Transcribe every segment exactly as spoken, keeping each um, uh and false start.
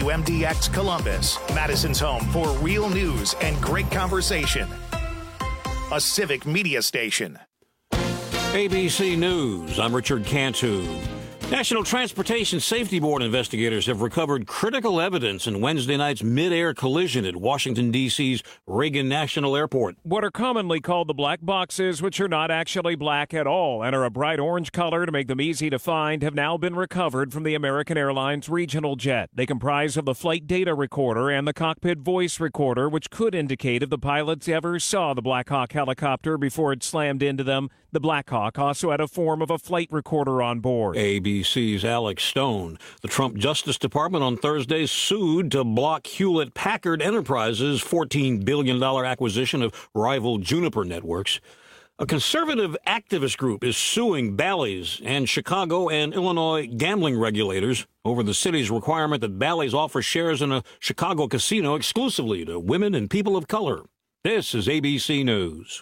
W M D X Columbus, Madison's home for real news and great conversation. A civic media station. A B C News, I'm Richard Cantu. National Transportation Safety Board investigators have recovered critical evidence in Wednesday night's mid-air collision at Washington, D C's Reagan National Airport. What are commonly called the black boxes, which are not actually black at all and are a bright orange color to make them easy to find, have now been recovered from the American Airlines regional jet. They comprise of the flight data recorder and the cockpit voice recorder, which could indicate if the pilots ever saw the Black Hawk helicopter before it slammed into them. The Black Hawk also had a form of a flight recorder on board. A B C's Alex Stone. The Trump Justice Department on Thursday sued to block Hewlett-Packard Enterprises' fourteen billion dollars acquisition of rival Juniper Networks. A conservative activist group is suing Bally's and Chicago and Illinois gambling regulators over the city's requirement that Bally's offer shares in a Chicago casino exclusively to women and people of color. This is A B C News.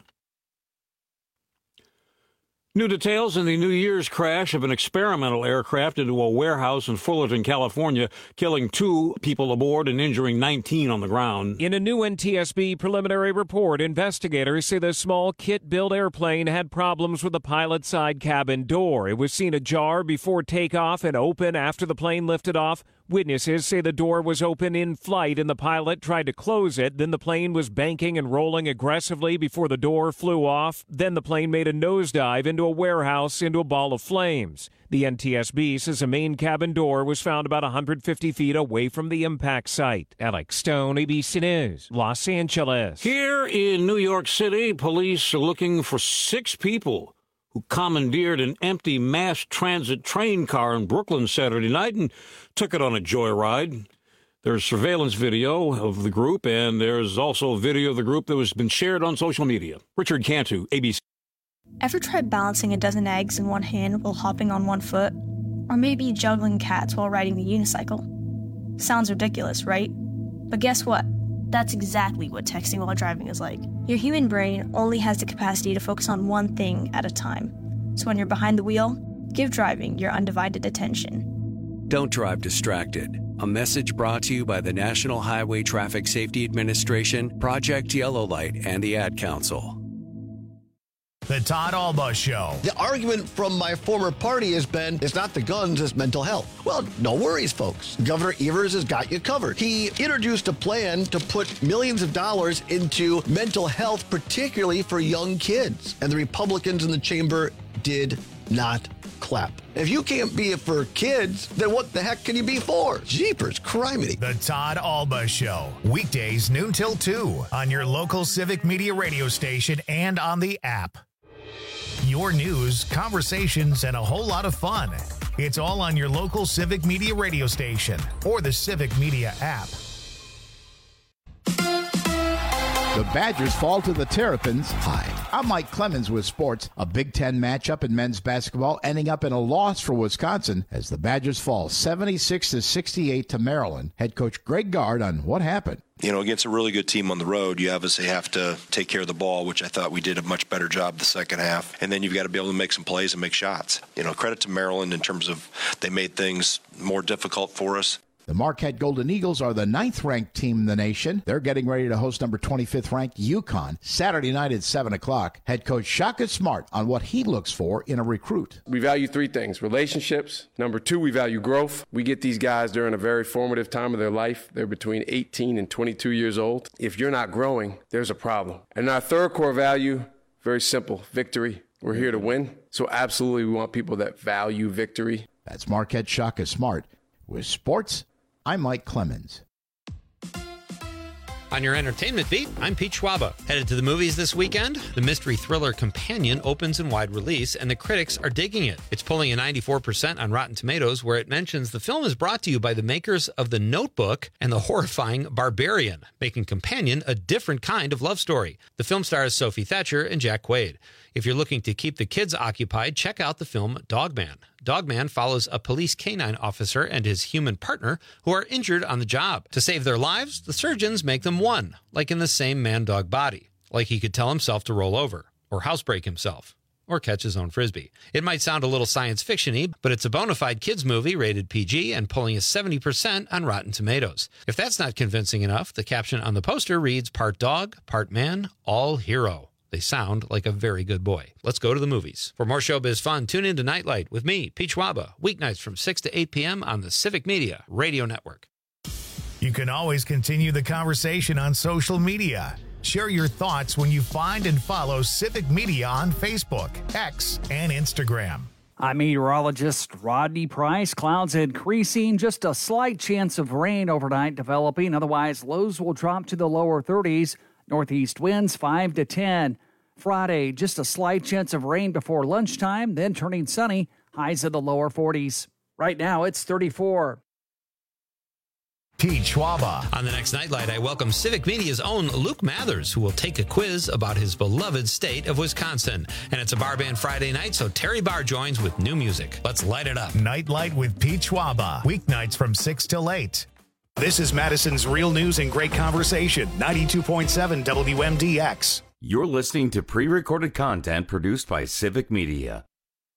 New details in the New Year's crash of an experimental aircraft into a warehouse in Fullerton, California, killing two people aboard and injuring nineteen on the ground. In a new N T S B preliminary report, investigators say the small kit-built airplane had problems with the pilot's side cabin door. It was seen ajar before takeoff and open after the plane lifted off. Witnesses say the door was open in flight and the pilot tried to close it. Then the plane was banking and rolling aggressively before the door flew off. Then the plane made a nosedive into a warehouse into a ball of flames. The N T S B says a main cabin door was found about one hundred fifty feet away from the impact site. Alex Stone, A B C News, Los Angeles. Here in New York City, police are looking for six people who commandeered an empty mass transit train car in Brooklyn Saturday night and took it on a joyride. There's surveillance video of the group, and there's also a video of the group that has been shared on social media. Richard Cantu, A B C. Ever tried balancing a dozen eggs in one hand while hopping on one foot? Or maybe juggling cats while riding the unicycle? Sounds ridiculous, right? But guess what? That's exactly what texting while driving is like. Your human brain only has the capacity to focus on one thing at a time. So when you're behind the wheel, give driving your undivided attention. Don't drive distracted. A message brought to you by the National Highway Traffic Safety Administration, Project Yellow Light, and the Ad Council. The Todd Alba Show. The argument from my former party has been, it's not the guns, it's mental health. Well, no worries, folks. Governor Evers has got you covered. He introduced a plan to put millions of dollars into mental health, particularly for young kids. And the Republicans in the chamber did not clap. If you can't be it for kids, then what the heck can you be for? Jeepers, criminy. The Todd Alba Show. Weekdays noon till two on your local civic media radio station and on the app. Your news, conversations, and a whole lot of fun. It's all on your local civic media radio station or the Civic Media app. The Badgers fall to the Terrapins. Hi, I'm Mike Clemens with sports. A Big Ten matchup in men's basketball ending up in a loss for Wisconsin as the Badgers fall seventy-six to sixty-eight to Maryland. Head coach Greg Gard on what happened. You know, against a really good team on the road, you obviously have to take care of the ball, which I thought we did a much better job the second half. And then you've got to be able to make some plays and make shots. You know, credit to Maryland in terms of they made things more difficult for us. The Marquette Golden Eagles are the ninth-ranked team in the nation. They're getting ready to host number twenty-fifth ranked UConn Saturday night at seven o'clock. Head coach Shaka Smart on what he looks for in a recruit. We value three things: relationships. Number two, we value growth. We get these guys during a very formative time of their life. They're between eighteen and twenty-two years old. If you're not growing, there's a problem. And our third core value, very simple: victory. We're here to win. So absolutely we want people that value victory. That's Marquette Shaka Smart. With sports, I'm Mike Clemens. On your entertainment beat, I'm Pete Schwaba. Headed to the movies this weekend? The mystery thriller Companion opens in wide release, and the critics are digging it. It's pulling a ninety-four percent on Rotten Tomatoes, where it mentions the film is brought to you by the makers of The Notebook and the horrifying Barbarian, making Companion a different kind of love story. The film stars Sophie Thatcher and Jack Quaid. If you're looking to keep the kids occupied, check out the film Dogman. Dogman follows a police canine officer and his human partner who are injured on the job. To save their lives, the surgeons make them one, like in the same man-dog body, like he could tell himself to roll over or housebreak himself. or catch his own Frisbee. It might sound a little science fiction-y, but it's a bona fide kids movie rated P G and pulling a seventy percent on Rotten Tomatoes. If that's not convincing enough, the caption on the poster reads, part dog, part man, all hero. They sound like a very good boy. Let's go to the movies. For more showbiz fun, tune in to Nightlight with me, Pete Schwaba, weeknights from six to eight p.m. on the Civic Media Radio Network. You can always continue the conversation on social media. Share your thoughts when you find and follow Civic Media on Facebook, X, and Instagram. I'm meteorologist Rodney Price. Clouds increasing, just a slight chance of rain overnight developing. Otherwise, lows will drop to the lower thirties. Northeast winds five to ten. Friday, just a slight chance of rain before lunchtime, then turning sunny, highs in the lower forties. Right now, it's thirty-four. Pete Schwaba. On the next Nightlight, I welcome Civic Media's own Luke Mathers, who will take a quiz about his beloved state of Wisconsin. And it's a Bar Band Friday night, so Terry Barr joins with new music. Let's light it up. Nightlight with Pete Schwaba. Weeknights from six till eight. This is Madison's Real News and Great Conversation, ninety-two point seven W M D X. You're listening to pre-recorded content produced by Civic Media.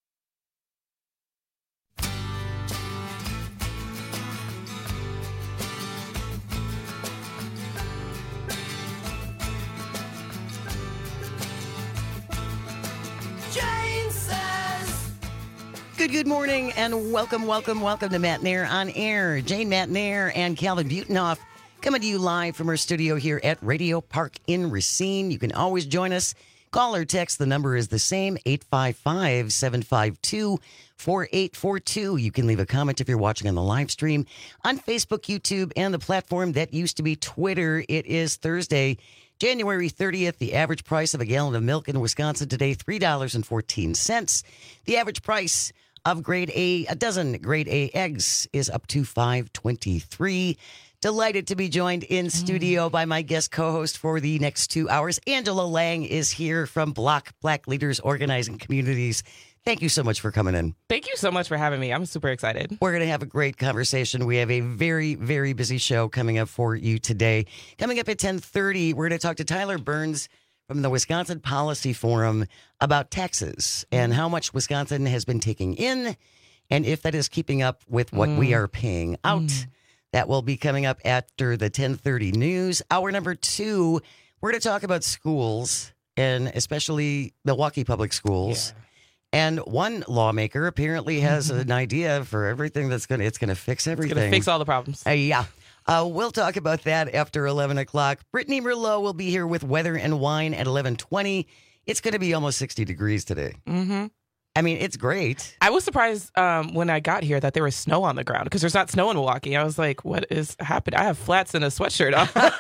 Good, good morning, and welcome, welcome, welcome to Matt Nair on Air. Jane Matt Nair and Calvin Butenhoff coming to you live from our studio here at Radio Park in Racine. You can always join us. Call or text. The number is the same, eight five five, seven five two, four eight four two. You can leave a comment if you're watching on the live stream on Facebook, YouTube, and the platform that used to be Twitter. It is Thursday, January thirtieth. The average price of a gallon of milk in Wisconsin today, three dollars and fourteen cents. The average price of grade A, a dozen grade A eggs is up to five twenty-three. Delighted to be joined in studio by my guest co-host for the next two hours. Angela Lang is here from Block Black Leaders Organizing Communities. Thank you so much for coming in. Thank you so much for having me. I'm super excited. We're going to have a great conversation. We have a very, very busy show coming up for you today. Coming up at ten thirty, we're going to talk to Tyler Burns from the Wisconsin Policy Forum about taxes and how much Wisconsin has been taking in and if that is keeping up with what mm. we are paying out. Mm. That will be coming up after the ten thirty news. Hour number two, we're going to talk about schools and especially Milwaukee Public Schools. Yeah. And one lawmaker apparently has an idea for everything that's going to, it's going to fix everything. It's going to fix all the problems. Uh, yeah. Uh, we'll talk about that after eleven o'clock. Brittany Merlot will be here with Weather and Wine at eleven twenty. It's going to be almost sixty degrees today. Mm-hmm. I mean, it's great. I was surprised um, when I got here that there was snow on the ground because there's not snow in Milwaukee. I was like, what is happening? I have flats and a sweatshirt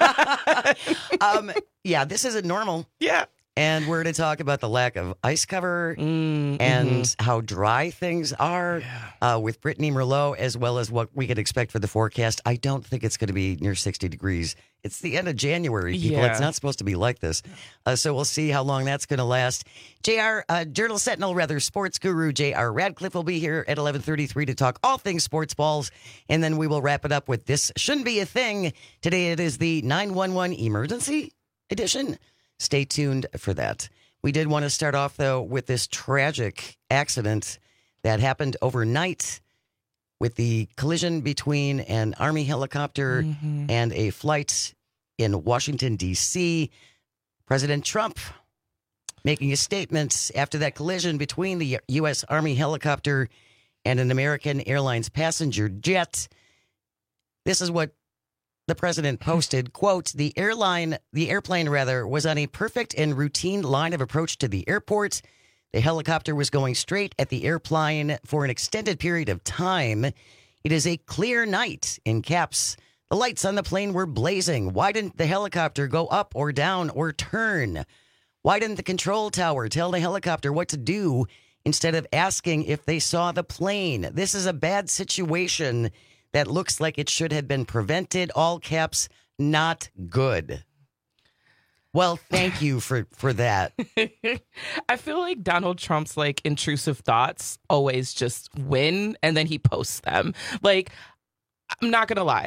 on. um, yeah, this isn't normal. Yeah. And we're going to talk about the lack of ice cover mm, and mm-hmm. how dry things are yeah. uh, with Brittany Merlot, as well as what we could expect for the forecast. I don't think it's going to be near sixty degrees. It's the end of January, people. Yeah. It's not supposed to be like this. Uh, so we'll see how long that's going to last. J R, uh, Journal Sentinel, rather, sports guru J R Radcliffe will be here at eleven thirty-three to talk all things sports balls. And then we will wrap it up with This Shouldn't Be a Thing. Today it is the nine one one Emergency Edition. Stay tuned for that. We did want to start off, though, with this tragic accident that happened overnight with the collision between an Army helicopter mm-hmm. and a flight in Washington, D C President Trump making a statement after that collision between the U S Army helicopter and an American Airlines passenger jet. This is what the president posted, quote, the airline, the airplane rather, was on a perfect and routine line of approach to the airport. The helicopter was going straight at the airplane for an extended period of time. It is a clear night, in caps. The lights on the plane were blazing. Why didn't the helicopter go up or down or turn? Why didn't the control tower tell the helicopter what to do instead of asking if they saw the plane? This is a bad situation that looks like it should have been prevented. All caps, not good. Well, thank you for, for that. I feel like Donald Trump's like intrusive thoughts always just win and then he posts them. Like, I'm not going to lie.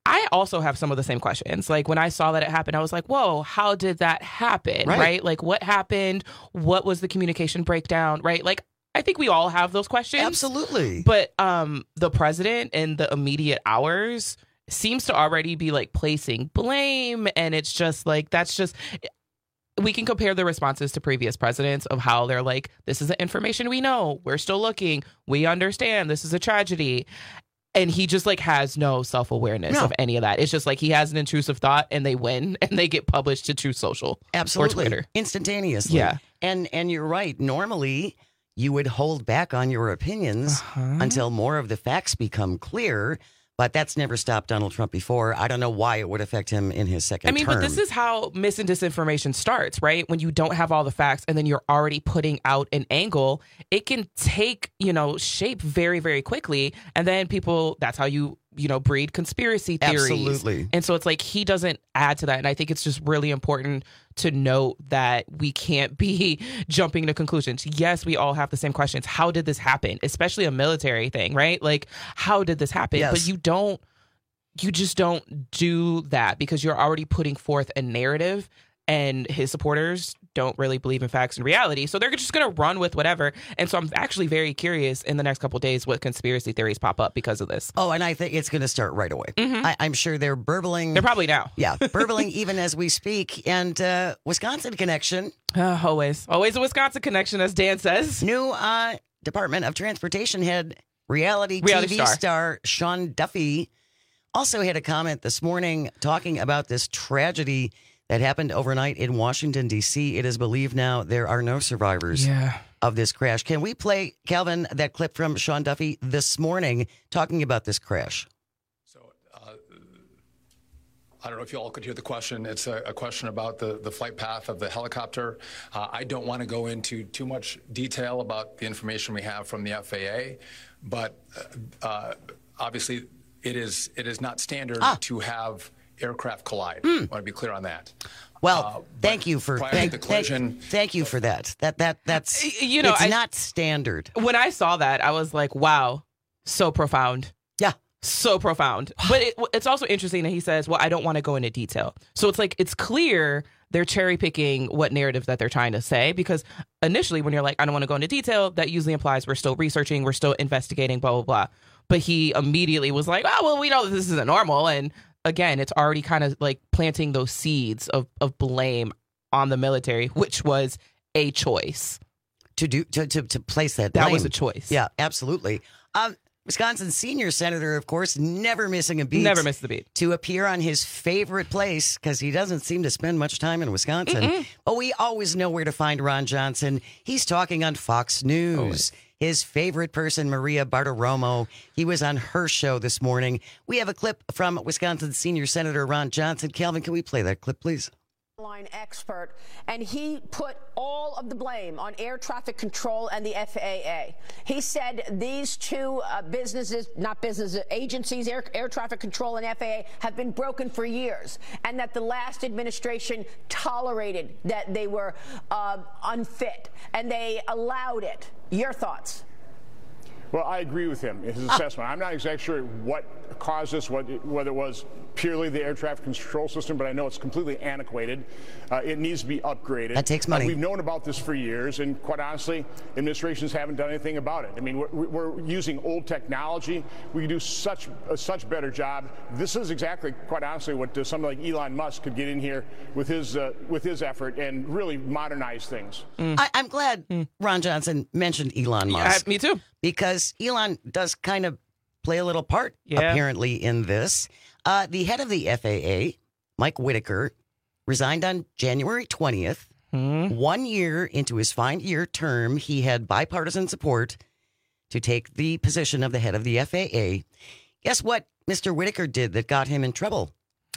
I also have some of the same questions. Like when I saw that it happened, I was like, whoa, how did that happen? Right. right? Like what happened? What was the communication breakdown? Right? Like I think we all have those questions. Absolutely. But um, the president in the immediate hours seems to already be like placing blame. And it's just like, that's just, we can compare the responses to previous presidents of how they're like, this is the information we know. We're still looking. We understand this is a tragedy. And he just like has no self-awareness No. of any of that. It's just like he has an intrusive thought and they win and they get published to Truth Social Absolutely. or Twitter. Instantaneously. Yeah. And and you're right. Normally, you would hold back on your opinions Uh-huh. until more of the facts become clear. But that's never stopped Donald Trump before. I don't know why it would affect him in his second I mean, term. but this is how mis and disinformation starts, right? When you don't have all the facts and then you're already putting out an angle, it can take, you know, shape very, very quickly. And then people, that's how you, you know, breed conspiracy theories. Absolutely. And so it's like he doesn't add to that. And I think it's just really important to note that we can't be jumping to conclusions. Yes, we all have the same questions. How did this happen? Especially a military thing, right? Like, how did this happen? Yes. But you don't, you just don't do that because you're already putting forth a narrative and his supporters don't really believe in facts and reality. So they're just going to run with whatever. And so I'm actually very curious in the next couple of days what conspiracy theories pop up because of this. Oh, and I think it's going to start right away. Mm-hmm. I, I'm sure they're burbling. They're probably now. Yeah, burbling even as we speak. And uh, Wisconsin connection. Uh, always. Always a Wisconsin connection, as Dan says. New uh, Department of Transportation head, reality, Reality T V star. star Sean Duffy, also had a comment this morning talking about this tragedy that happened overnight in Washington, D C. It is believed now there are no survivors Yeah. of this crash. Can we play, Calvin, that clip from Sean Duffy this morning talking about this crash? I don't know if you all could hear the question. It's a, a question about the, the flight path of the helicopter. Uh, I don't want to go into too much detail about the information we have from the F A A, but uh, obviously it is it is not standard Ah. to have aircraft collide. Mm. I want to be clear on that. Well, Uh, thank you for prior thank, to the thank, collision, thank you for that. That that that's You know, it's I- not standard. When I saw that, I was like, wow, so profound. Yeah. So profound. But it, it's also interesting that he says, well, I don't want to go into detail. So it's like, it's clear they're cherry picking what narrative that they're trying to say, because initially when you're like, I don't want to go into detail, that usually implies we're still researching, we're still investigating, blah, blah, blah. But he immediately was like, oh, well, we know that this isn't normal. And again, it's already kind of like planting those seeds of, of blame on the military, which was a choice. To do to to, to place that That blame. was a choice. Yeah, absolutely. Um, Wisconsin senior senator, of course, never missing a beat. Never missed the beat. To appear on his favorite place, because he doesn't seem to spend much time in Wisconsin. Mm-mm. But we always know where to find Ron Johnson. He's talking on Fox News. Always. His favorite person, Maria Bartiromo, he was on her show this morning. We have a clip from Wisconsin senior senator Ron Johnson. Calvin, can we play that clip, please? Line expert, and he put all of the blame on air traffic control and the F A A. He said these two uh, businesses, not businesses, agencies, air, air traffic control and F A A, have been broken for years, and that the last administration tolerated that they were uh, unfit, and they allowed it. Your thoughts? Well, I agree with him in his assessment. I'm not exactly sure what caused this, what, whether it was purely the air traffic control system, but I know it's completely antiquated. Uh, it needs to be upgraded. That takes money. Uh, we've known about this for years, and quite honestly, administrations haven't done anything about it. I mean, we're, we're using old technology. We can do such a such better job. This is exactly, quite honestly, what uh, somebody like Elon Musk could get in here with his uh, with his effort and really modernize things. Mm. I, I'm glad Ron Johnson mentioned Elon Musk. Yeah, me too. Because Elon does kind of play a little part, Yeah. apparently, in this. Uh, the head of the F A A, Mike Whitaker, resigned on January twentieth. Mm-hmm. One year into his five-year term, he had bipartisan support to take the position of the head of the F A A. Guess what Mister Whitaker did that got him in trouble?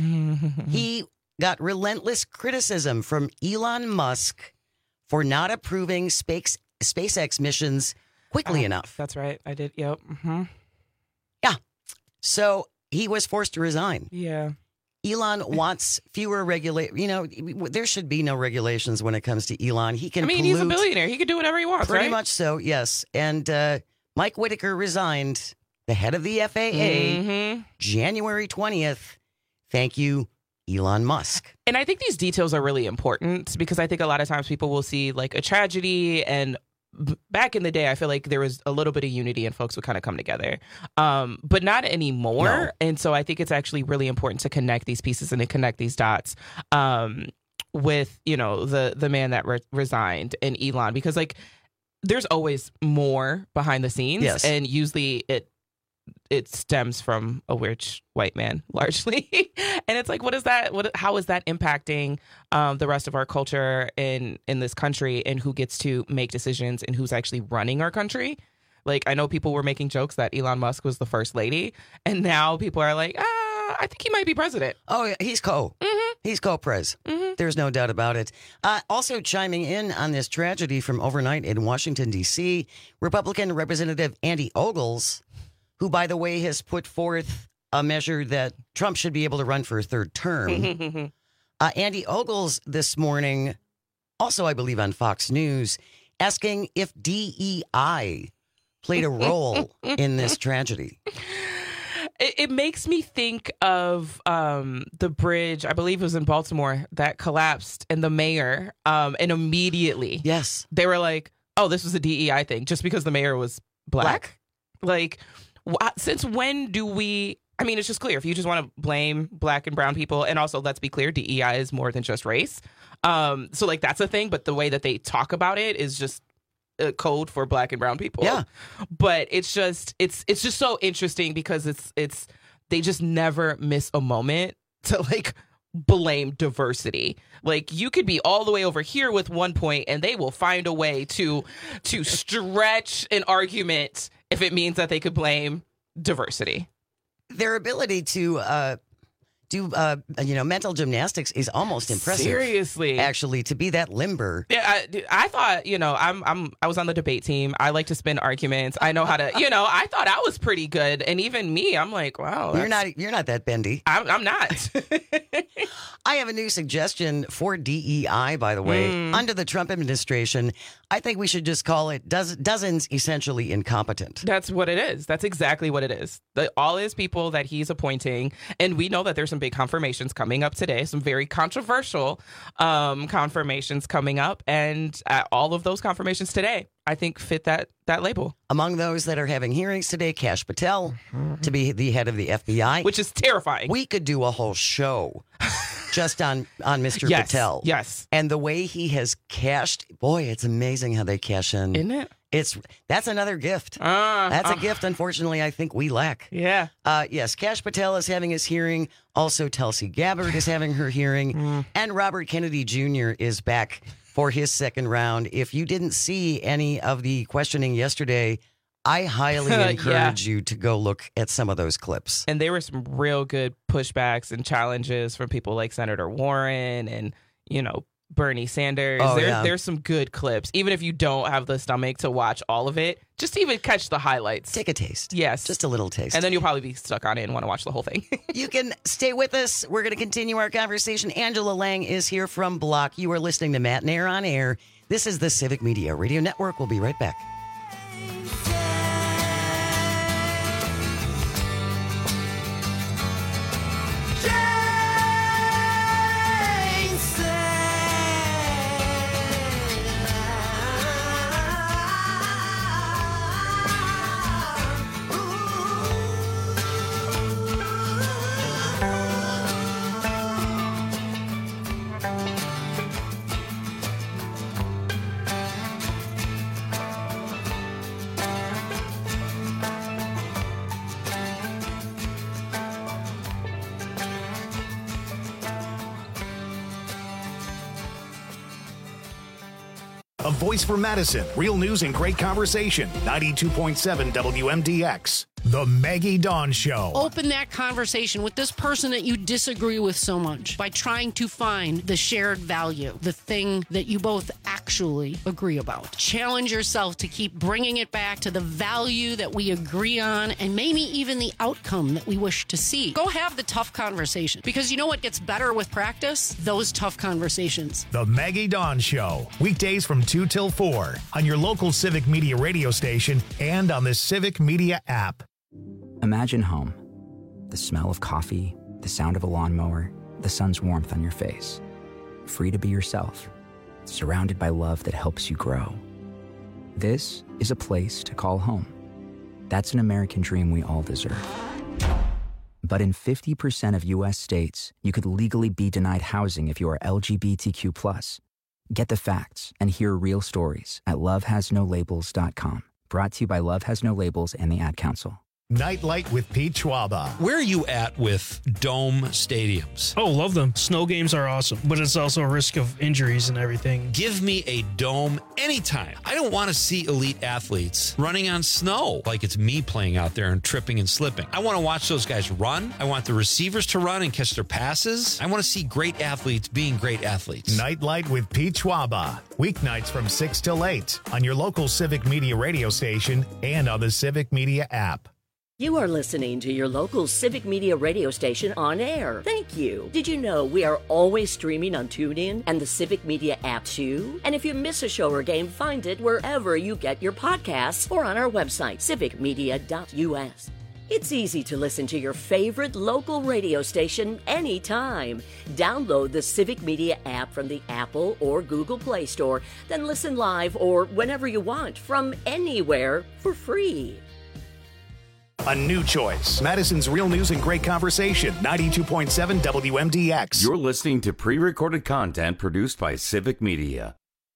He got relentless criticism from Elon Musk for not approving space, SpaceX missions quickly Uh, enough. That's right. I did. Yep. Mm-hmm. Yeah. So he was forced to resign. Yeah. Elon wants fewer regula. You know, there should be no regulations when it comes to Elon. He can I mean, pollute. he's a billionaire. He can do whatever he wants, Pretty right? much so, yes. And uh, Mike Whitaker resigned, the head of the F A A, Mm-hmm. January twentieth. Thank you, Elon Musk. And I think these details are really important because I think a lot of times people will see like a tragedy, and b- back in the day, I feel like there was a little bit of unity and folks would kind of come together, um, but not anymore. No. And so I think it's actually really important to connect these pieces and to connect these dots um, with, you know, the the man that re- resigned and Elon, because like there's always more behind the scenes. Yes. And usually it it stems from a rich white man largely. And it's like, what is that? What, how is that impacting um, the rest of our culture in, in this country, and who gets to make decisions and who's actually running our country? Like, I know people were making jokes that Elon Musk was the first lady, and now people are like, ah, I think he might be president. Oh, yeah, he's co. Mm-hmm. He's co-pres. Mm-hmm. There's no doubt about it. Uh, also chiming in on this tragedy from overnight in Washington, D C, Republican Representative Andy Ogles, who, by the way, has put forth a measure that Trump should be able to run for a third term. uh, Andy Ogles this morning, also I believe on Fox News, asking if D E I played a role in this tragedy. It, it makes me think of um, the bridge, I believe it was in Baltimore, that collapsed, and the mayor, um, and immediately, yes, they were like, oh, this was a D E I thing, just because the mayor was black. black. Like, wh- since when do we, I mean, it's just clear. If you just want to blame black and brown people, and also, let's be clear, D E I is more than just race. Um, so, like, that's a thing, but the way that they talk about it is just a code for black and brown people. Yeah. But it's just, it's it's just so interesting because it's, it's they just never miss a moment to, like, blame diversity. Like, you could be all the way over here with one point, and they will find a way to to stretch an argument if it means that they could blame diversity. Their ability to uh, do, uh, you know, mental gymnastics is almost impressive. Seriously. Actually, to be that limber. Yeah, I, I thought, you know, I'm I'm I was on the debate team. I like to spin arguments. I know how to, you know, I thought I was pretty good. And even me, I'm like, wow. You're not you're not that bendy. I'm, I'm not. I have a new suggestion for D E I, by the way. Mm. Under the Trump administration, I think we should just call it doz- dozens essentially incompetent. That's what it is. That's exactly what it is. The, all his people that he's appointing, and we know that there's some big confirmations coming up today, some very controversial um, confirmations coming up, and uh, all of those confirmations today, I think, fit that that label. Among those that are having hearings today, Kash Patel to be the head of the F B I. Which is terrifying. We could do a whole show just on, on Mister Yes, Patel. yes. And the way he has cashed, boy, it's amazing how they cash in. Isn't it? It's That's another gift. Uh, That's uh, a gift, unfortunately, I think we lack. Yeah. Uh, yes, Kash Patel is having his hearing. Also, Tulsi Gabbard is having her hearing. Mm. And Robert Kennedy Junior is back for his second round. If you didn't see any of the questioning yesterday, I highly encourage Yeah. you to go look at some of those clips. And there were some real good pushbacks and challenges from people like Senator Warren and, you know, Bernie Sanders. Oh, there, yeah. There's some good clips. Even if you don't have the stomach to watch all of it, just to even catch the highlights. Take a taste. Yes. Just a little taste. And then you'll probably be stuck on it and want to watch the whole thing. You can stay with us. We're going to continue our conversation. Angela Lang is here from Block. You are listening to Matt Nair on Air. This is the Civic Media Radio Network. We'll be right back. A voice for Madison. Real news and great conversation. ninety-two point seven W M D X. The Maggie Dawn Show. Open that conversation with this person that you disagree with so much by trying to find the shared value, the thing that you both actually agree about. Challenge yourself to keep bringing it back to the value that we agree on and maybe even the outcome that we wish to see. Go have the tough conversation, because you know what gets better with practice? Those tough conversations. The Maggie Dawn Show. Weekdays from two till four on your local Civic Media radio station and on the Civic Media app. Imagine home. The smell of coffee, the the sound of a lawnmower, the sun's warmth on your face. Free to be yourself, surrounded by love that helps you grow. This is a place to call home. That's an American dream we all deserve. But in fifty percent of U S states, you could legally be denied housing if you are L G B T Q plus. Get the facts and hear real stories at love has no labels dot com. Brought to you by Love Has No Labels and the Ad Council. Nightlight with Pete Schwaba. Where are you at with dome stadiums? Oh, love them. Snow games are awesome, but it's also a risk of injuries and everything. Give me a dome anytime. I don't want to see elite athletes running on snow like it's me playing out there and tripping and slipping. I want to watch those guys run. I want the receivers to run and catch their passes. I want to see great athletes being great athletes. Nightlight with Pete Schwaba. Weeknights from six till eight on your local Civic Media radio station and on the Civic Media app. You are listening to your local Civic Media radio station on air. Thank you. Did you know we are always streaming on TuneIn and the Civic Media app too? And if you miss a show or game, find it wherever you get your podcasts or on our website, civic media dot U S. It's easy to listen to your favorite local radio station anytime. Download the Civic Media app from the Apple or Google Play Store, then listen live or whenever you want from anywhere for free. A new choice. Madison's Real News and Great Conversation. ninety-two point seven W M D X. You're listening to pre-recorded content produced by Civic Media.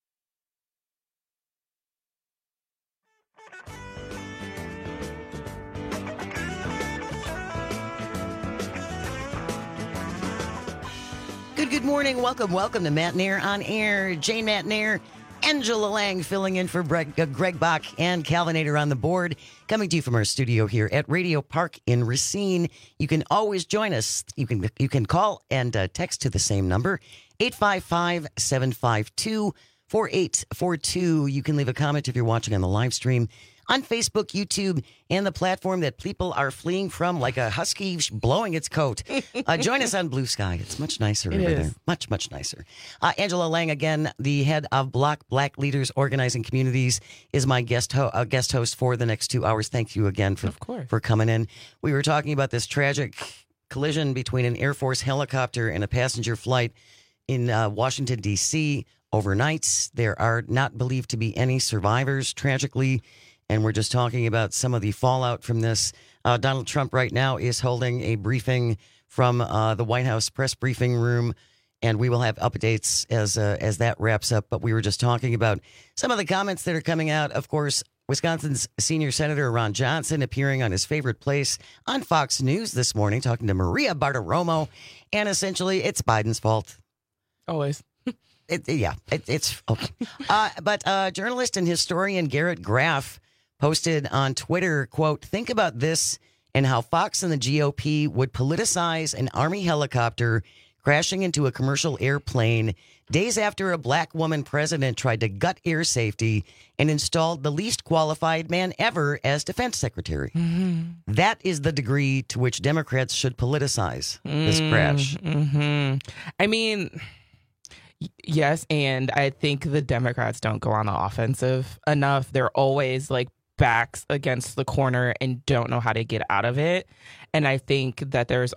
Good, good morning. Welcome, welcome to Matt Nair on Air. Jane Matt Nair, Angela Lang filling in for Greg, uh, Greg Bach and Calvinator on the board. Coming to you from our studio here at Radio Park in Racine. You can always join us. You can you can call and uh, text to the same number, eight five five, seven five two, four eight four two. You can leave a comment if you're watching on the live stream on Facebook, YouTube, and the platform that people are fleeing from like a husky blowing its coat. Uh, join us on Blue Sky. It's much nicer It over is. there. Much, much nicer. Uh, Angela Lang, again, the head of Block Black Leaders Organizing Communities, is my guest, ho- uh, guest host for the next two hours. Thank you again for, for coming in. We were talking about this tragic collision between an Air Force helicopter and a passenger flight in uh, Washington, D C overnight. There are not believed to be any survivors, tragically. And we're just talking about some of the fallout from this. Uh, Donald Trump right now is holding a briefing from uh, the White House press briefing room, and we will have updates as uh, as that wraps up. But we were just talking about some of the comments that are coming out. Of course, Wisconsin's senior Senator Ron Johnson appearing on his favorite place on Fox News this morning, talking to Maria Bartiromo, and essentially it's Biden's fault. Always. It, yeah, it, it's okay. Uh, but uh, journalist and historian Garrett Graff posted on Twitter, quote, "Think about this and how Fox and the G O P would politicize an Army helicopter crashing into a commercial airplane days after a black woman president tried to gut air safety and installed the least qualified man ever as defense secretary." Mm-hmm. That is the degree to which Democrats should politicize this crash. Mm-hmm. I mean, y- yes, and I think the Democrats don't go on the offensive enough. They're always like backs against the corner and don't know how to get out of it. And I think that there's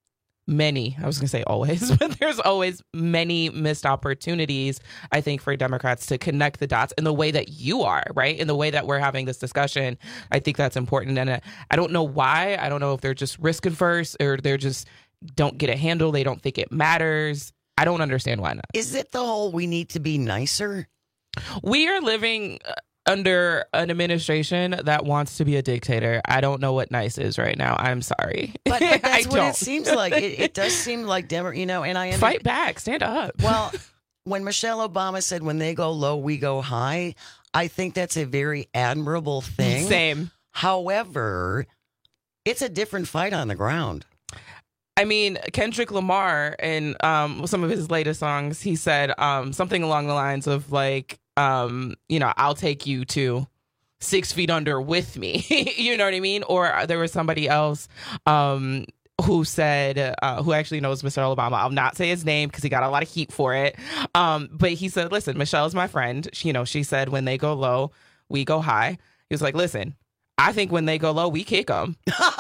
many, I was going to say always, but there's always many missed opportunities, I think, for Democrats to connect the dots in the way that you are, right? In the way that we're having this discussion. I think that's important. And I, I don't know why. I don't know if they're just risk averse or they're just don't get a handle. They don't think it matters. I don't understand why not. Is it the whole we need to be nicer? We are living under an administration that wants to be a dictator. I don't know what nice is right now. I'm sorry. But, but that's I what don't. it seems like. It, it does seem like, Demo, you know, and I... Fight back. Stand up. Well, when Michelle Obama said, when they go low, we go high, I think that's a very admirable thing. Same. However, it's a different fight on the ground. I mean, Kendrick Lamar, in um, some of his latest songs, he said um, something along the lines of like, um, you know, I'll take you to six feet under with me. You know what I mean? Or there was somebody else um, who said, uh, who actually knows Michelle Obama. I'll not say his name because he got a lot of heat for it. Um, but he said, listen, Michelle's my friend. She, you know, she said, when they go low, we go high. He was like, listen, I think when they go low, we kick them.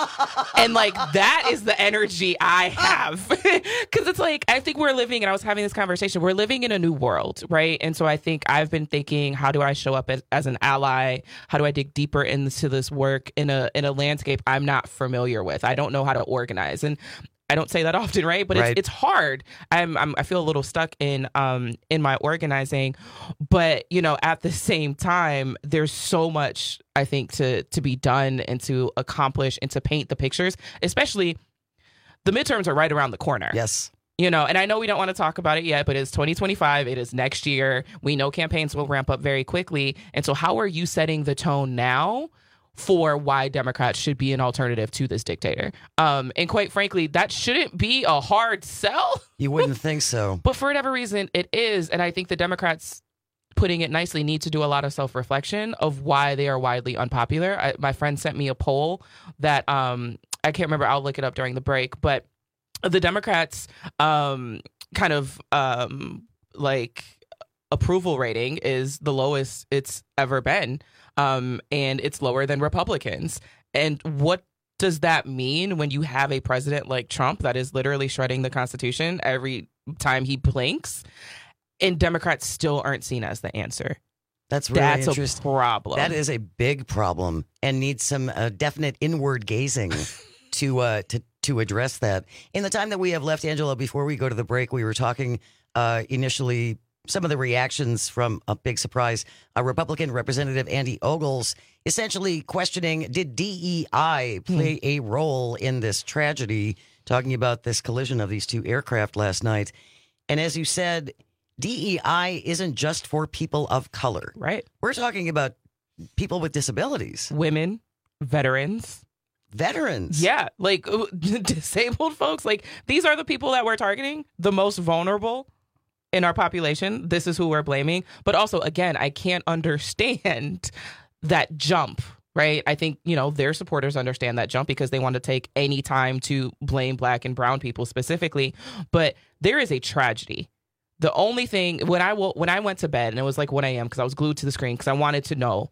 And like, that is the energy I have. Because it's like, I think we're living, and I was having this conversation, we're living in a new world, right? And so I think I've been thinking, how do I show up as, as an ally? How do I dig deeper into this work in a in a landscape I'm not familiar with? I don't know how to organize. And I don't say that often, right? But Right. it's it's hard. I'm, I'm I feel a little stuck in um in my organizing, but you know, at the same time, there's so much I think to to be done and to accomplish and to paint the pictures. Especially, the midterms are right around the corner. Yes. You know, and I know we don't want to talk about it yet, but it's twenty twenty-five. It is next year. We know campaigns will ramp up very quickly. And so how are you setting the tone now for why Democrats should be an alternative to this dictator? Um, and quite frankly, that shouldn't be a hard sell. You wouldn't think so. But for whatever reason, it is. And I think the Democrats, putting it nicely, need to do a lot of self-reflection of why they are widely unpopular. I, my friend sent me a poll that um, I can't remember. I'll look it up during the break. But the Democrats um, kind of um, like approval rating is the lowest it's ever been. Um, and it's lower than Republicans. And what does that mean when you have a president like Trump that is literally shredding the Constitution every time he blinks, and Democrats still aren't seen as the answer? That's really That's interesting. a problem. That is a big problem and needs some uh, definite inward gazing to uh, to to address that. In the time that we have left, Angela, before we go to the break, we were talking uh, initially some of the reactions from a big surprise. Uh, Republican Representative Andy Ogles essentially questioning, did D E I play a role in this tragedy, talking about this collision of these two aircraft last night. And as you said, D E I isn't just for people of color. Right. We're talking about people with disabilities. Women, veterans. Veterans. Yeah, like uh, disabled folks. Like, these are the people that we're targeting, the most vulnerable in our population. This is who we're blaming. But also, again, I can't understand that jump, right? I think, you know, their supporters understand that jump because they want to take any time to blame black and brown people specifically. But there is a tragedy. The only thing, when I, when I went to bed, and it was like one a.m. because I was glued to the screen because I wanted to know,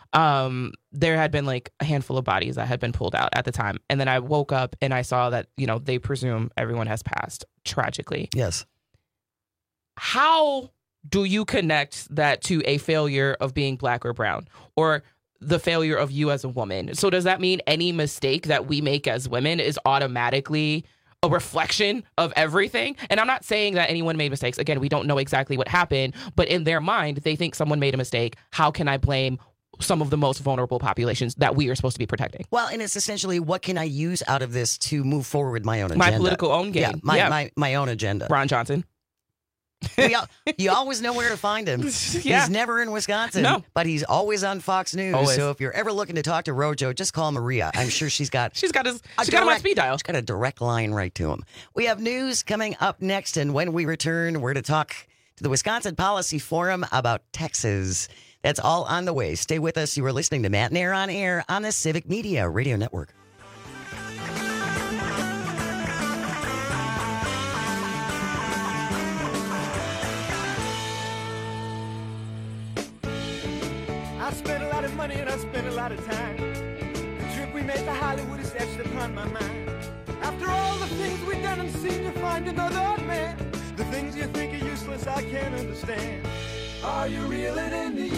um, there had been like a handful of bodies that had been pulled out at the time. And then I woke up and I saw that, you know, they presume everyone has passed tragically. Yes. How do you connect that to a failure of being black or brown, or the failure of you as a woman? So does that mean any mistake that we make as women is automatically a reflection of everything? And I'm not saying that anyone made mistakes. Again, we don't know exactly what happened, but in their mind, they think someone made a mistake. How can I blame some of the most vulnerable populations that we are supposed to be protecting? Well, and it's essentially, what can I use out of this to move forward my own agenda? My political own game. Yeah, my, Yeah. my, my own agenda. Ron Johnson. We all, you always know where to find him. Yeah. He's never in Wisconsin, No. but he's always on Fox News. Always. So if you're ever looking to talk to Rojo, just call Maria. I'm sure she's got she's got his a she's got him on direct- speed dial. She's got a direct line right to him. We have news coming up next, and when we return, we're to talk to the Wisconsin Policy Forum about Texas. That's all on the way. Stay with us. You are listening to Matt and Air on Air on the Civic Media Radio Network. I spent a lot of money and I spent a lot of time. The trip we made to Hollywood is etched upon my mind. After all the things we've done and seen to find another man, the things you think are useless I can't understand. Are you reeling in the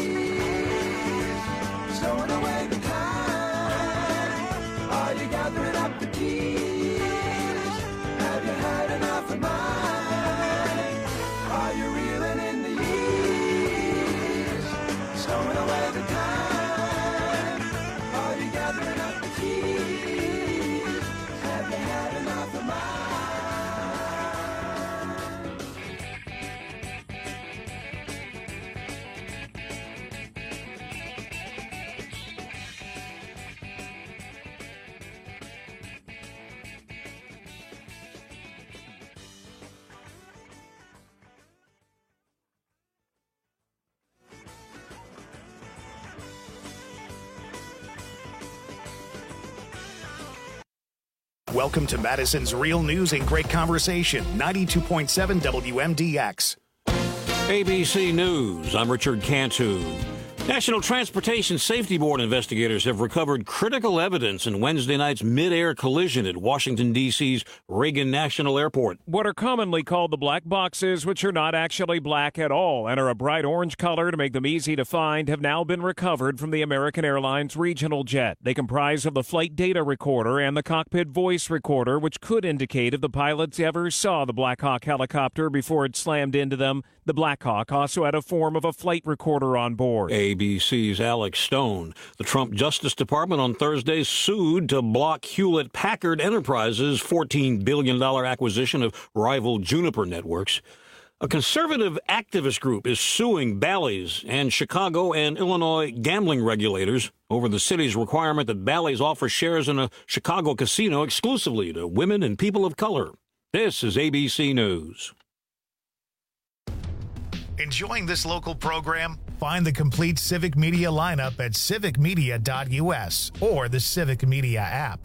years, stowing away the time? Are you gathering up the keys? Have you had enough of mine? Are you reeling in the years, stowing away the time? Are you gathering up the keys? Have you had enough of mine? Welcome to Madison's Real News and Great Conversation, ninety-two point seven W M D X. A B C News, I'm Richard Cantu. National Transportation Safety Board investigators have recovered critical evidence in Wednesday night's mid-air collision at Washington, D C's Reagan National Airport. What are commonly called the black boxes, which are not actually black at all and are a bright orange color to make them easy to find, have now been recovered from the American Airlines regional jet. They comprise of the flight data recorder and the cockpit voice recorder, which could indicate if the pilots ever saw the Black Hawk helicopter before it slammed into them. The Black Hawk also had a form of a flight recorder on board. A B C's Alex Stone. The Trump Justice Department on Thursday sued to block Hewlett-Packard Enterprises' fourteen billion dollars acquisition of rival Juniper Networks. A conservative activist group is suing Bally's and Chicago and Illinois gambling regulators over the city's requirement that Bally's offer shares in a Chicago casino exclusively to women and people of color. This is A B C News. Enjoying this local program? Find the complete Civic Media lineup at civic media dot U S or the Civic Media app.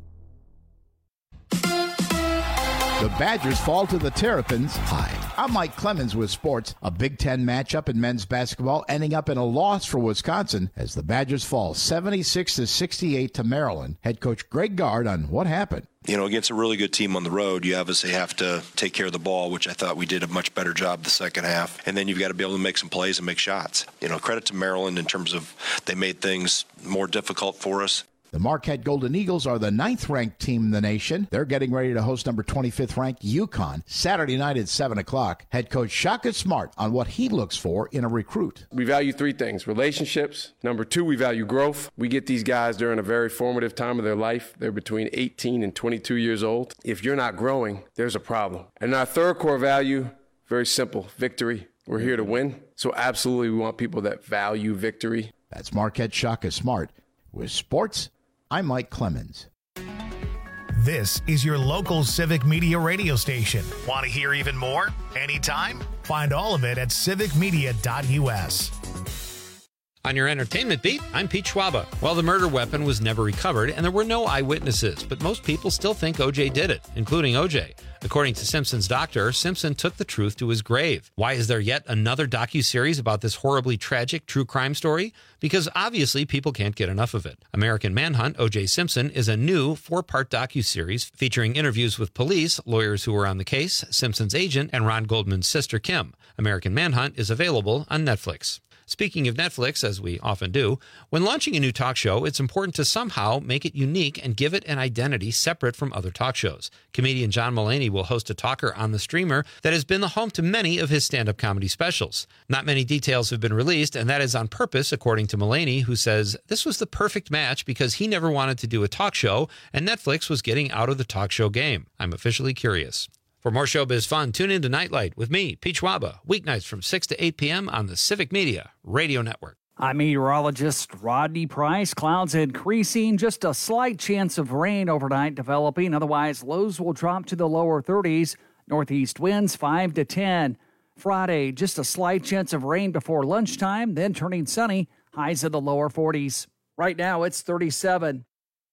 The Badgers fall to the Terrapins. Hi, I'm Mike Clemens with sports. A Big Ten matchup in men's basketball ending up in a loss for Wisconsin as the Badgers fall seventy-six to sixty-eight to Maryland. Head coach Greg Gard on what happened. You know, against a really good team on the road, you obviously have to take care of the ball, which I thought we did a much better job the second half. And then you've got to be able to make some plays and make shots. You know, credit to Maryland in terms of they made things more difficult for us. The Marquette Golden Eagles are the ninth-ranked team in the nation. They're getting ready to host number twenty-fifth ranked UConn Saturday night at seven o'clock. Head coach Shaka Smart on what he looks for in a recruit. We value three things: relationships. Number two, we value growth. We get these guys during a very formative time of their life. They're between eighteen and twenty-two years old. If you're not growing, there's a problem. And our third core value, very simple: victory. We're here to win. So absolutely we want people that value victory. That's Marquette Shaka Smart. With sports, I'm Mike Clemens. This is your local Civic Media radio station. Want to hear even more? Anytime? Find all of it at civic media dot U S. On your entertainment beat, I'm Pete Schwaba. Well, the murder weapon was never recovered, and there were no eyewitnesses, but most people still think O J did it, including O J. According to Simpson's doctor, Simpson took the truth to his grave. Why is there yet another docuseries about this horribly tragic true crime story? Because obviously people can't get enough of it. American Manhunt, O J Simpson, is a new four-part docuseries featuring interviews with police, lawyers who were on the case, Simpson's agent, and Ron Goldman's sister, Kim. American Manhunt is available on Netflix. Speaking of Netflix, as we often do, when launching a new talk show, it's important to somehow make it unique and give it an identity separate from other talk shows. Comedian John Mulaney will host a talker on the streamer that has been the home to many of his stand-up comedy specials. Not many details have been released, and that is on purpose, according to Mulaney, who says this was the perfect match because he never wanted to do a talk show, and Netflix was getting out of the talk show game. I'm officially curious. For more showbiz fun, tune in to Nightlight with me, Pete Schwaba, weeknights from six to eight p.m. on the Civic Media Radio Network. I'm meteorologist Rodney Price. Clouds increasing, just a slight chance of rain overnight developing. Otherwise, lows will drop to the lower thirties. Northeast winds five to ten. Friday, just a slight chance of rain before lunchtime, then turning sunny. Highs in the lower forties. Right now, it's thirty-seven.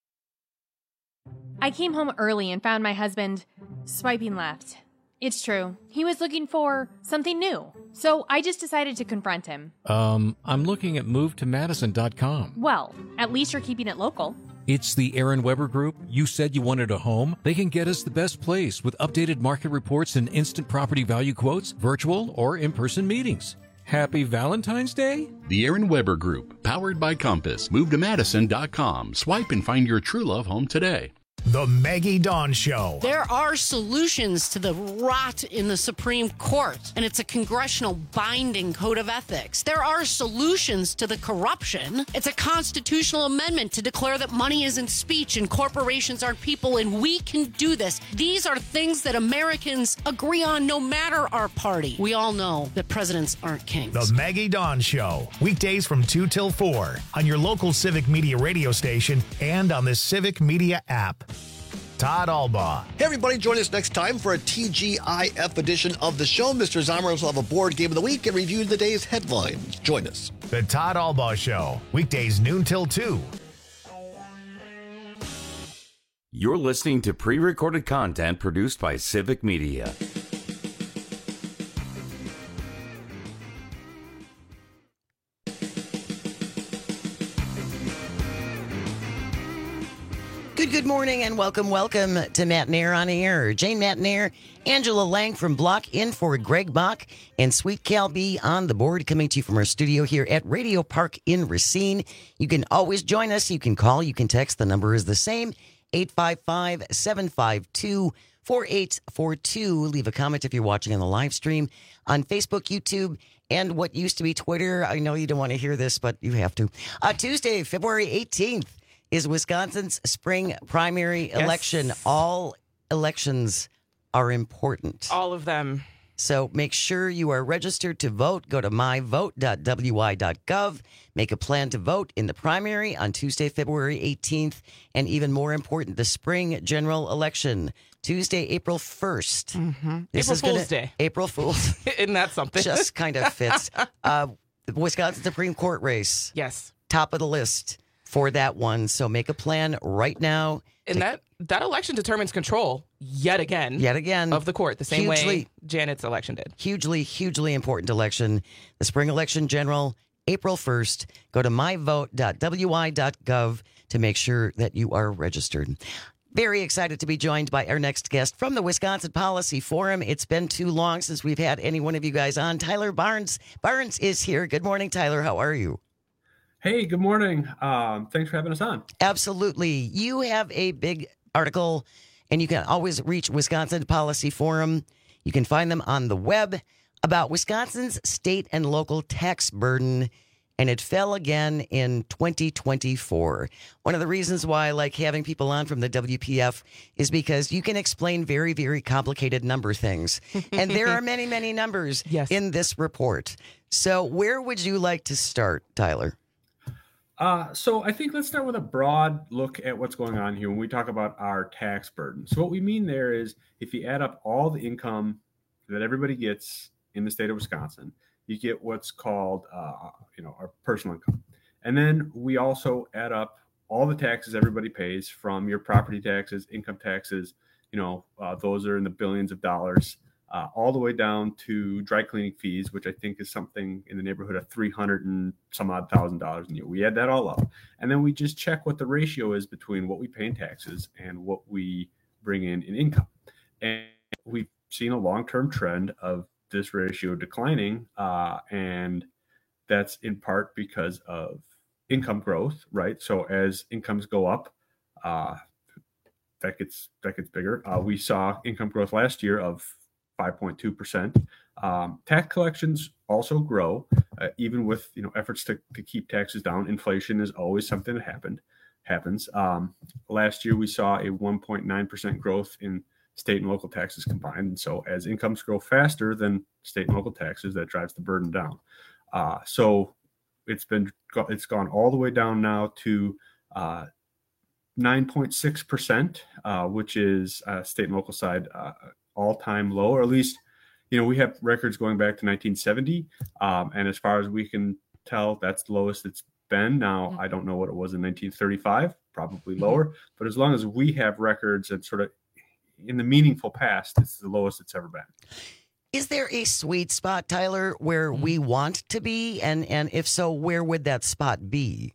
I came home early and found my husband swiping left. It's true. He was looking for something new. So I just decided to confront him. Um, I'm looking at move to madison dot com. Well, at least you're keeping it local. It's the Aaron Weber Group. You said you wanted a home. They can get us the best place with updated market reports and instant property value quotes, virtual or in-person meetings. Happy Valentine's Day? The Aaron Weber Group, powered by Compass. move to madison dot com. Swipe and find your true love home today. The Maggie Dawn Show. There are solutions to the rot in the Supreme Court, and it's a congressional binding code of ethics. There are solutions to the corruption. It's a constitutional amendment to declare that money isn't speech and corporations aren't people, and we can do this. These are things that Americans agree on no matter our party. We all know that presidents aren't kings. The Maggie Dawn Show. Weekdays from two till four on your local Civic Media radio station and on the Civic Media app. Todd Albaugh. Hey, everybody, join us next time for a T G I F edition of the show. Mister Zomerus will have a board game of the week and review the day's headlines. Join us. The Todd Albaugh Show, weekdays noon till two. You're listening to pre-recorded content produced by Civic Media. morning and welcome, welcome to Matt Nair on Air. Jane Matt Nair, Angela Lang from Block in for Greg Bach, and Sweet Cal B on the board, coming to you from our studio here at Radio Park in Racine. You can always join us. You can call, you can text. The number is the same, eight five five, seven five two, four eight four two. Leave a comment if you're watching on the live stream on Facebook, YouTube, and what used to be Twitter. I know you don't want to hear this, but you have to. Uh, Tuesday, February eighteenth. Is Wisconsin's spring primary Yes. election. All elections are important. All of them. So make sure you are registered to vote. Go to my vote dot w i dot gov. Make a plan to vote in the primary on Tuesday, February eighteenth. And even more important, the spring general election, Tuesday, April first. Mm-hmm. This April is gonna- Fool's Day. April Fool's. Isn't that something? Just kind of fits. Uh, the Wisconsin Supreme Court race. Yes. Top of the list for that one. So make a plan right now. And that that election determines control yet again. Yet again. Of the court, the same way Hugely- Janet's election did. Hugely, hugely important election. The spring election general, April first. Go to my vote dot w i dot gov to make sure that you are registered. Very excited to be joined by our next guest from the Wisconsin Policy Forum. It's been too long since we've had any one of you guys on. Tyler Barnes. Barnes is here. Good morning, Tyler. How are you? Hey, good morning. Um, thanks for having us on. Absolutely. You have a big article, and you can always reach Wisconsin Policy Forum. You can find them on the web about Wisconsin's state and local tax burden, and it fell again in twenty twenty-four. One of the reasons why I like having people on from the W P F is because you can explain very, very complicated number things. And there are many, many numbers yes. in this report. So where would you like to start, Tyler? Uh, so I think let's start with a broad look at what's going on here when we talk about our tax burden. So what we mean there is if you add up all the income that everybody gets in the state of Wisconsin, you get what's called, uh, you know, our personal income. And then we also add up all the taxes everybody pays, from your property taxes, income taxes, you know, uh, those are in the billions of dollars, uh, all the way down to dry cleaning fees, which I think is something in the neighborhood of three hundred and some odd thousand dollars a year. We add that all up, and then we just check what the ratio is between what we pay in taxes and what we bring in in income. And we've seen a long-term trend of this ratio declining, uh, and that's in part because of income growth, right? So as incomes go up, uh, that gets that gets bigger. Uh, we saw income growth last year of five point two percent. Um, tax collections also grow, uh, even with you know efforts to, to keep taxes down. Inflation is always something that happened happens. Um, last year we saw a one point nine percent growth in state and local taxes combined. And so as incomes grow faster than state and local taxes, that drives the burden down. Uh, so it's been it's gone all the way down now to uh, nine point six percent, uh, which is uh, state and local side uh, all-time low, or at least, you know, we have records going back to nineteen seventy. Um, and as far as we can tell, that's the lowest it's been. Now, I don't know what it was in nineteen thirty-five, probably lower, but as long as we have records and sort of in the meaningful past, it's the lowest it's ever been. Is there a sweet spot, Tyler, where we want to be? And, and if so, where would that spot be?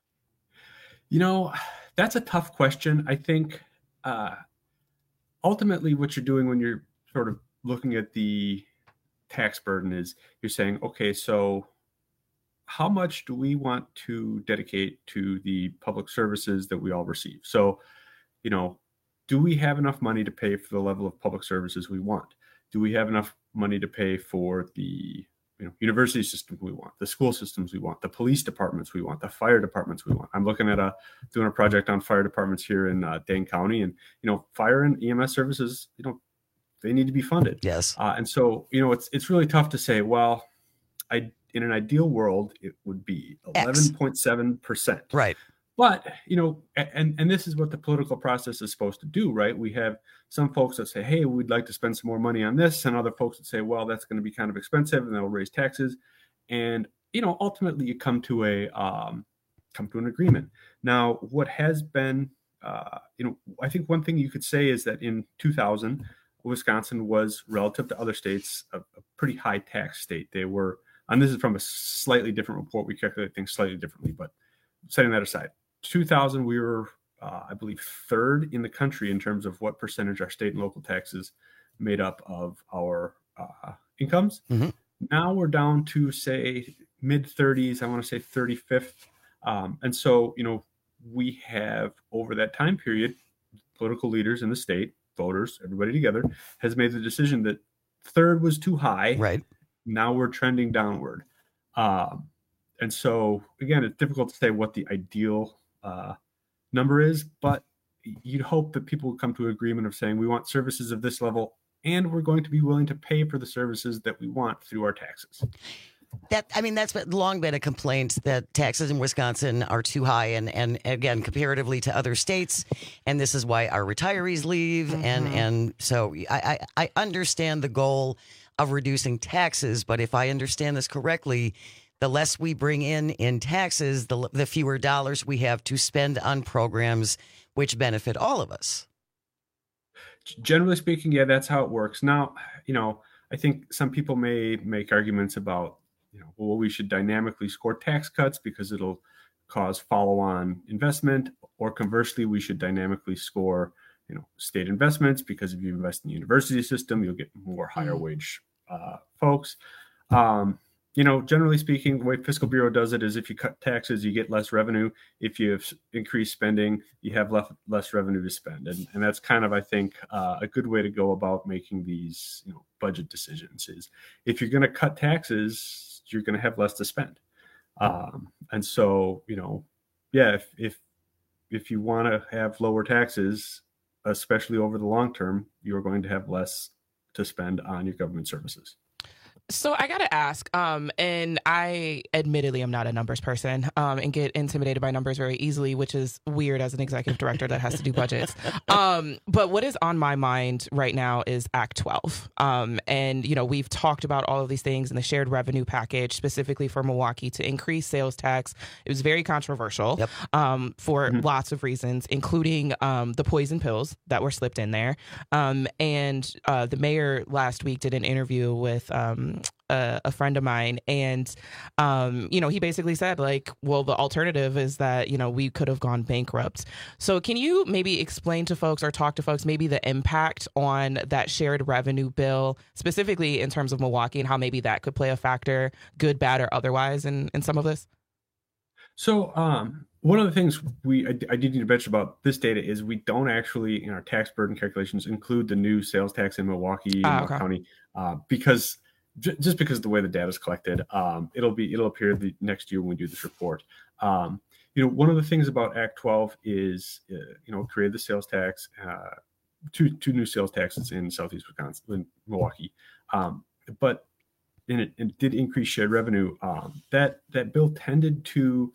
You know, that's a tough question. I think uh, ultimately what you're doing when you're sort of looking at the tax burden is you're saying, okay, so how much do we want to dedicate to the public services that we all receive? So, you know, do we have enough money to pay for the level of public services we want? Do we have enough money to pay for the you know, university system we want, the school systems we want, the police departments we want, the fire departments we want? I'm looking at a doing a project on fire departments here in uh, Dane County, and you know, fire and E M S services, you know, they need to be funded. Yes, uh, and so you know, it's it's really tough to say. Well, I in an ideal world, it would be eleven point seven percent, right? But, you know, and, and this is what the political process is supposed to do, right? We have some folks that say, hey, we'd like to spend some more money on this. And other folks that say, well, that's going to be kind of expensive and that'll raise taxes. And, you know, ultimately you come to a um, come to an agreement. Now, what has been, uh, you know, I think one thing you could say is that in two thousand, Wisconsin was, relative to other states, a, a pretty high tax state. They were, and this is from a slightly different report. We calculate things slightly differently, but setting that aside. two thousand, we were uh, I believe, third in the country in terms of what percentage our state and local taxes made up of our uh, incomes. Mm-hmm. Now we're down to, say, mid thirties. I want to say thirty-fifth. Um, and so, you know, we have, over that time period, political leaders in the state, voters, everybody together, has made the decision that third was too high. Right. Now we're trending downward. Um, and so, again, it's difficult to say what the ideal uh, number is, but you'd hope that people would come to an agreement of saying we want services of this level, and we're going to be willing to pay for the services that we want through our taxes. That I mean, that's long been a complaint that taxes in Wisconsin are too high, and, and again, comparatively to other states, and this is why our retirees leave, mm-hmm. and and so I, I I understand the goal of reducing taxes, but if I understand this correctly, the less we bring in in taxes, the the fewer dollars we have to spend on programs which benefit all of us. Generally speaking, yeah, that's how it works. Now, you know, I think some people may make arguments about, you know, well, we should dynamically score tax cuts because it'll cause follow-on investment, or conversely, we should dynamically score, you know, state investments because if you invest in the university system, you'll get more higher wage uh, folks. Um, you know, generally speaking, the way Fiscal Bureau does it is if you cut taxes, you get less revenue. If you increase spending, you have less less revenue to spend, and and that's kind of, I think, uh, a good way to go about making these, you know, budget decisions. Is if you're going to cut taxes, you're going to have less to spend. Um, and so, you know, yeah, if, if, if you want to have lower taxes, especially over the long term, you're going to have less to spend on your government services. So I got to ask, um, and I admittedly am not a numbers person um, and get intimidated by numbers very easily, which is weird as an executive director that has to do budgets. Um, but what is on my mind right now is Act twelve. Um, and, you know, we've talked about all of these things in the shared revenue package, specifically for Milwaukee to increase sales tax. It was very controversial yep. um, for mm-hmm. lots of reasons, including um, the poison pills that were slipped in there. Um, and uh, the mayor last week did an interview with um, A, a friend of mine, and um, you know, he basically said, like, well, the alternative is that, you know, we could have gone bankrupt. So can you maybe explain to folks or talk to folks maybe the impact on that shared revenue bill, specifically in terms of Milwaukee, and how maybe that could play a factor, good, bad, or otherwise, in, in some of this? So um, one of the things we I, I did need to mention about this data is we don't actually, in our tax burden calculations, include the new sales tax in Milwaukee ah, and okay. County uh, because just because of the way the data is collected. Um, it'll be it'll appear the next year when we do this report. Um, you know, one of the things about Act twelve is uh, you know, created the sales tax, uh, two two new sales taxes in Southeast Wisconsin, in Milwaukee, um, but and it, it did increase shared revenue. Um, that that bill tended to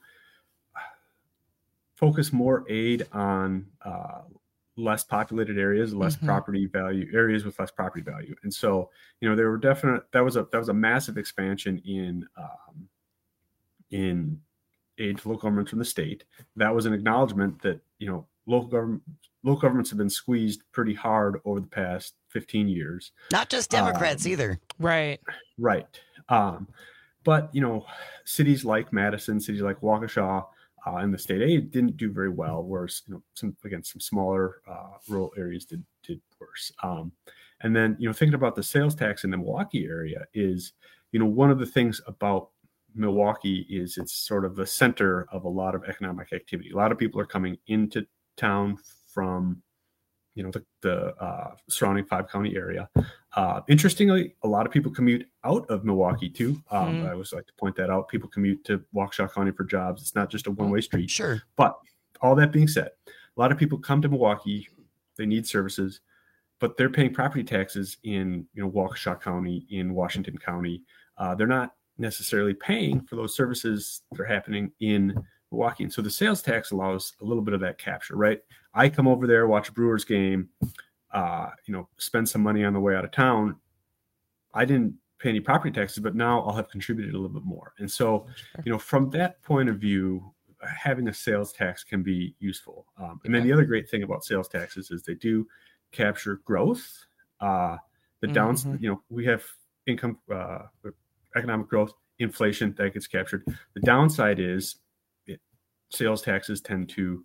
focus more aid on uh, less populated areas, less mm-hmm. property value areas with less property value. And so, you know, there were definite, that was a, that was a massive expansion in, um, in aid to local governments from the state. That was an acknowledgement that, you know, local government, local governments have been squeezed pretty hard over the past fifteen years. Not just Democrats um, either. Right. Right. Um, but, you know, cities like Madison, cities like Waukesha, Uh, and the state aid didn't do very well, whereas, you know, some, again, some smaller uh, rural areas did did worse. Um, and then, you know, thinking about the sales tax in the Milwaukee area is, you know, one of the things about Milwaukee is it's sort of the center of a lot of economic activity. A lot of people are coming into town from, you know, the, the uh, surrounding five county area. Uh, interestingly, a lot of people commute out of Milwaukee too. Um, mm. I always like to point that out. People commute to Waukesha County for jobs. It's not just a one-way street. Sure. But all that being said, a lot of people come to Milwaukee. They need services, but they're paying property taxes in, you know, Waukesha County, in Washington County. Uh, they're not necessarily paying for those services that are happening in Milwaukee. And so the sales tax allows a little bit of that capture, right? I come over there, watch a Brewers game, uh, you know, spend some money on the way out of town. I didn't pay any property taxes, but now I'll have contributed a little bit more. And so, you know, from that point of view, having a sales tax can be useful. Um, and then the other great thing about sales taxes is they do capture growth. Uh, the downs, mm-hmm. you know, we have income, uh, economic growth, inflation that gets captured. The downside is it, sales taxes tend to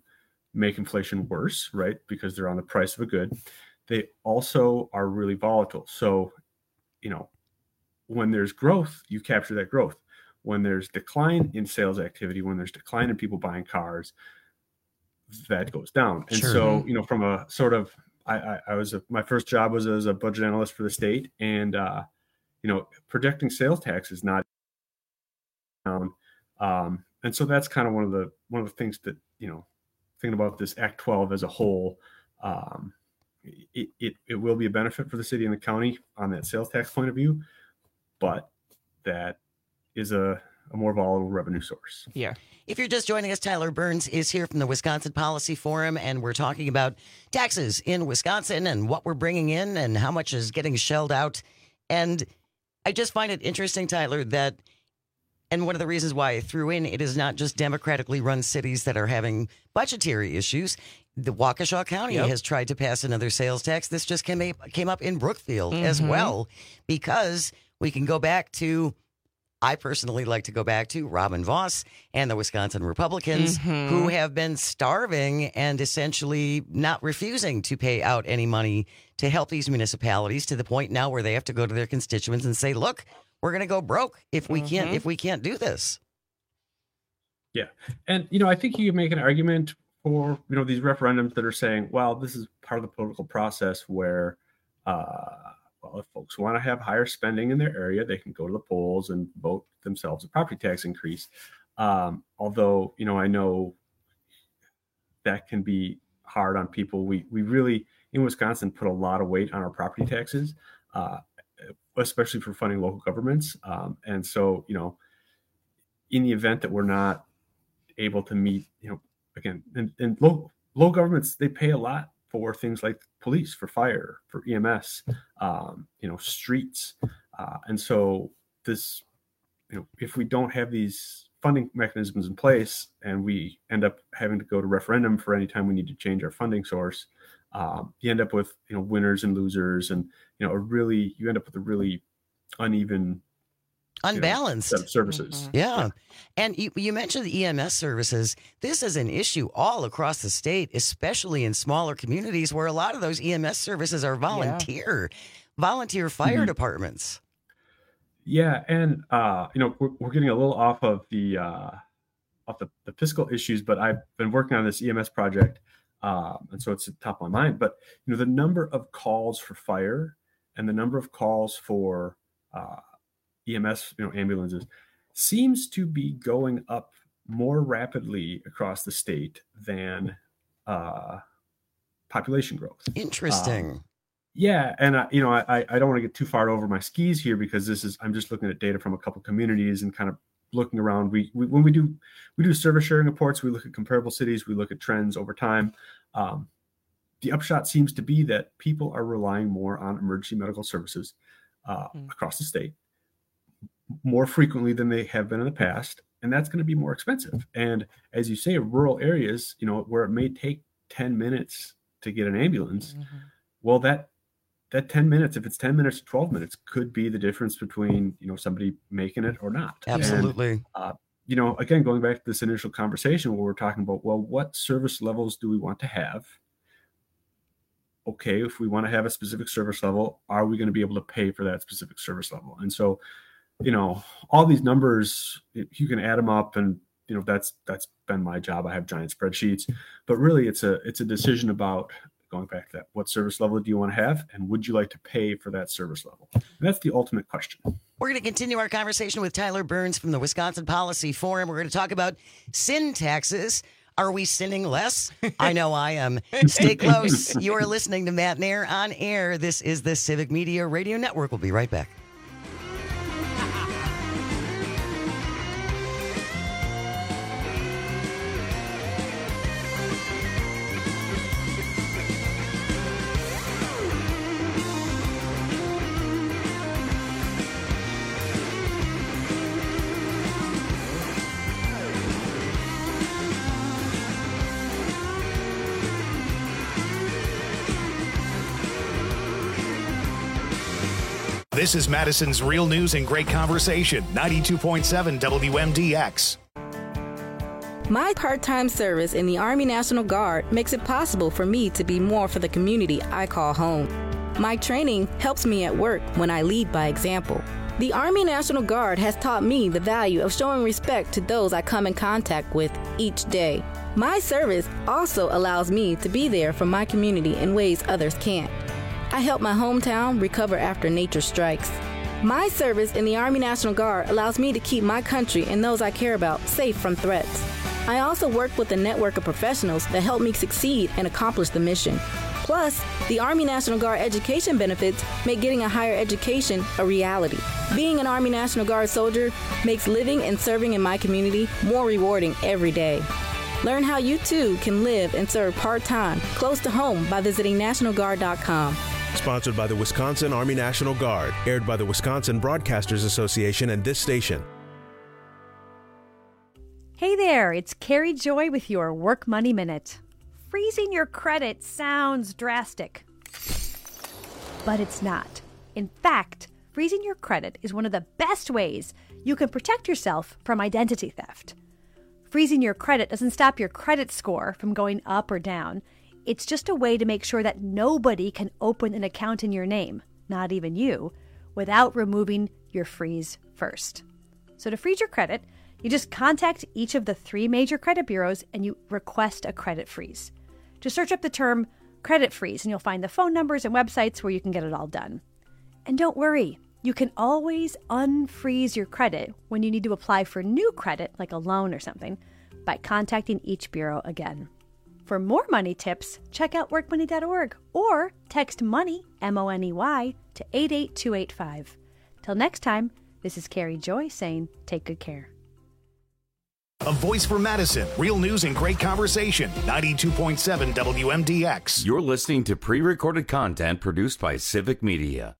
make inflation worse, right? Because they're on the price of a good. They also are really volatile. So, you know, when there's growth, you capture that growth. When there's decline in sales activity, when there's decline in people buying cars, that goes down. And Sure. so, you know, from a sort of, I, I, I was, a, my first job was as a budget analyst for the state, and, uh, you know, projecting sales tax is not down. Um, and so that's kind of one of the, one of the things that, you know, thinking about this Act twelve as a whole, um, it, it, it will be a benefit for the city and the county on that sales tax point of view, but that is a, a more volatile revenue source. Yeah. If you're just joining us, Tyler Burns is here from the Wisconsin Policy Forum, and we're talking about taxes in Wisconsin and what we're bringing in and how much is getting shelled out. And I just find it interesting, Tyler, that, and one of the reasons why I threw in, it is not just democratically run cities that are having budgetary issues. The Waukesha County Yep. has tried to pass another sales tax. This just came, came up in Brookfield as Mhm. well, because we can go back to, I personally like to go back to Robin Vos and the Wisconsin Republicans, Mhm. who have been starving and essentially not refusing to pay out any money to help these municipalities, to the point now where they have to go to their constituents and say, look, we're going to go broke if we can't Mhm. if we can't do this. Yeah. And, you know, I think you can make an argument for, you know, these referendums that are saying, well, this is part of the political process where, uh, well, if folks want to have higher spending in their area, they can go to the polls and vote themselves a property tax increase. Um, although, you know, I know that can be hard on people. We, we really, in Wisconsin, put a lot of weight on our property taxes, uh, especially for funding local governments. Um, and so, you know, in the event that we're not able to meet, you know, again, and, and low, low governments, they pay a lot for things like police, for fire, for E M S, um, you know, streets. Uh, and so this, you know, if we don't have these funding mechanisms in place and we end up having to go to referendum for any time we need to change our funding source, um, you end up with, you know, winners and losers, and, you know, a really, you end up with a really uneven, Unbalanced you know, set of services. Yeah. And you, you mentioned the E M S services. This is an issue all across the state, especially in smaller communities where a lot of those E M S services are volunteer, volunteer fire Mhm. departments. Yeah, and uh, you know, we're, we're getting a little off of the uh, off the, the fiscal issues, but I've been working on this E M S project, um, and so it's at the top of my mind. But you know, the number of calls for fire and the number of calls for uh, E M S, you know, ambulances, seems to be going up more rapidly across the state than uh, population growth. Interesting. Um, Yeah, and I, you know, I I don't want to get too far over my skis here, because this is, I'm just looking at data from a couple communities and kind of looking around. We, we when we do we do service sharing reports, we look at comparable cities, we look at trends over time. Um, the upshot seems to be that people are relying more on emergency medical services uh, Mm. across the state more frequently than they have been in the past, and that's going to be more expensive. And as you say, rural areas, you know, where it may take ten minutes to get an ambulance, well, that that ten minutes, if it's ten minutes to twelve minutes, could be the difference between, you know, somebody making it or not. Absolutely. And, uh, you know, again, going back to this initial conversation where we're talking about, well, what service levels do we want to have? Okay, if we want to have a specific service level, are we going to be able to pay for that specific service level? And so, you know, all these numbers, you can add them up, and, you know, that's that's been my job. I have giant spreadsheets, but really it's a it's a decision about, going back to that, what service level do you want to have, and would you like to pay for that service level? And that's the ultimate question. We're going to continue our conversation with Tyler Burns from the Wisconsin Policy Forum. We're going to talk about sin taxes. Are we sinning less? I know I am. Stay close. You are listening to Matt Nair on air. This is the Civic Media Radio Network. We'll be right back. This is Madison's Real News and Great Conversation, ninety-two point seven W M D X. My part-time service in the Army National Guard makes it possible for me to be more for the community I call home. My training helps me at work when I lead by example. The Army National Guard has taught me the value of showing respect to those I come in contact with each day. My service also allows me to be there for my community in ways others can't. I help my hometown recover after nature strikes. My service in the Army National Guard allows me to keep my country and those I care about safe from threats. I also work with a network of professionals that help me succeed and accomplish the mission. Plus, the Army National Guard education benefits make getting a higher education a reality. Being an Army National Guard soldier makes living and serving in my community more rewarding every day. Learn how you too can live and serve part-time, close to home by visiting national guard dot com. Sponsored by the Wisconsin Army National Guard. Aired by the Wisconsin Broadcasters Association and this station. Hey there, it's Carrie Joy with your Work Money Minute. Freezing your credit sounds drastic, but it's not. In fact, freezing your credit is one of the best ways you can protect yourself from identity theft. Freezing your credit doesn't stop your credit score from going up or down. It's just a way to make sure that nobody can open an account in your name, not even you, without removing your freeze first. So to freeze your credit, you just contact each of the three major credit bureaus and you request a credit freeze. Just search up the term credit freeze and you'll find the phone numbers and websites where you can get it all done. And don't worry, you can always unfreeze your credit when you need to apply for new credit, like a loan or something, by contacting each bureau again. For more money tips, check out work money dot org or text MONEY, M O N E Y, to eight eight two eight five. Till next time, this is Carrie Joy saying take good care. A voice for Madison. Real news and great conversation. ninety-two point seven W M D X. You're listening to pre-recorded content produced by Civic Media.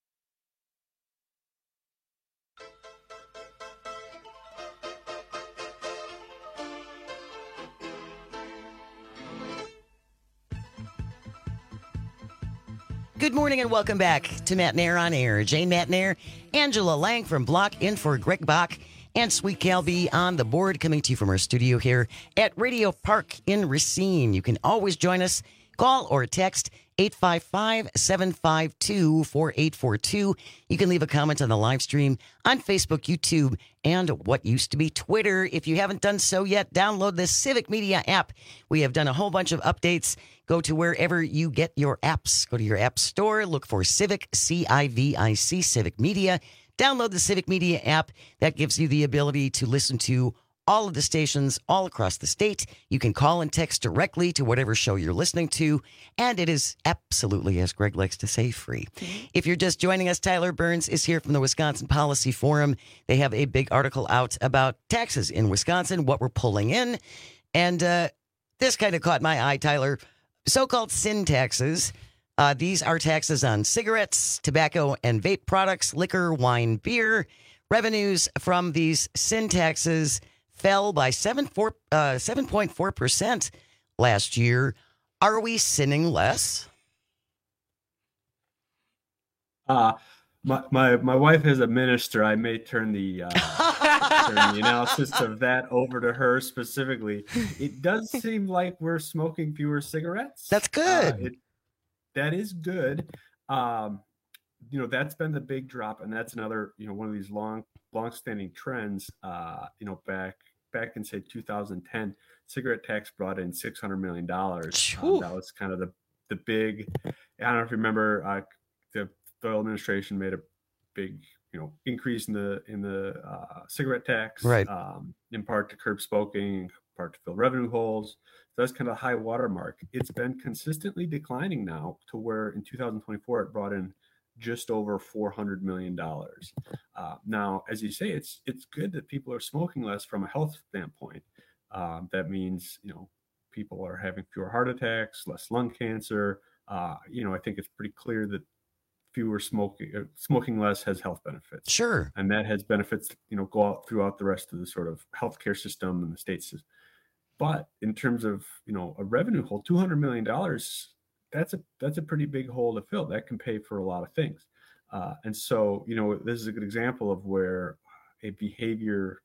Good morning and welcome back to Matt Nair on Air. Jane Matt Nair, Angela Lang from Block in for Greg Bach, and Sweet Calby on the board, coming to you from our studio here at Radio Park in Racine. You can always join us. Call or text eight five five, seven five two, four eight four two. You can leave a comment on the live stream on Facebook, YouTube, and what used to be Twitter. If you haven't done so yet, download the Civic Media app. We have done a whole bunch of updates. Go to wherever you get your apps. Go to your app store, look for Civic, C I V I C, Civic Media. Download the Civic Media app. That gives you the ability to listen to all of the stations all across the state. You can call and text directly to whatever show you're listening to, and it is absolutely, as Greg likes to say, free. If you're just joining us, Tyler Burns is here from the Wisconsin Policy Forum. They have a big article out about taxes in Wisconsin, what we're pulling in, and uh, this kind of caught my eye, Tyler. So-called sin taxes. Uh, these are taxes on cigarettes, tobacco and vape products, liquor, wine, beer. Revenues from these sin taxes fell by seven point four percent last year. Are we sinning less? Uh, my, my, my wife is a minister. I may turn the, uh, turn the analysis of that over to her specifically. It does seem like we're smoking fewer cigarettes. That's good. Uh, it, that is good. Um, you know, that's been the big drop. And that's another, you know, one of these long, long-standing trends. Uh, you know, back back in, say, two thousand ten, cigarette tax brought in six hundred million dollars. Um, that was kind of the, the big, I don't know if you remember, uh, the Doyle administration made a big, you know, increase in the in the uh, cigarette tax, right? Um, in part to curb smoking, in part to fill revenue holes. So that's kind of a high watermark. It's been consistently declining now to where in two thousand twenty-four it brought in just over four hundred million dollars. Uh, now, as you say, it's it's good that people are smoking less from a health standpoint. Um, that means, you know, people are having fewer heart attacks, less lung cancer. Uh, you know, I think it's pretty clear that fewer smoking, uh, smoking less has health benefits. Sure. And that has benefits, you know, go out throughout the rest of the sort of healthcare system and the state system. But in terms of, you know, a revenue hole, two hundred million dollars, that's a, that's a pretty big hole to fill. That can pay for a lot of things. Uh, and so, you know, this is a good example of where a behavior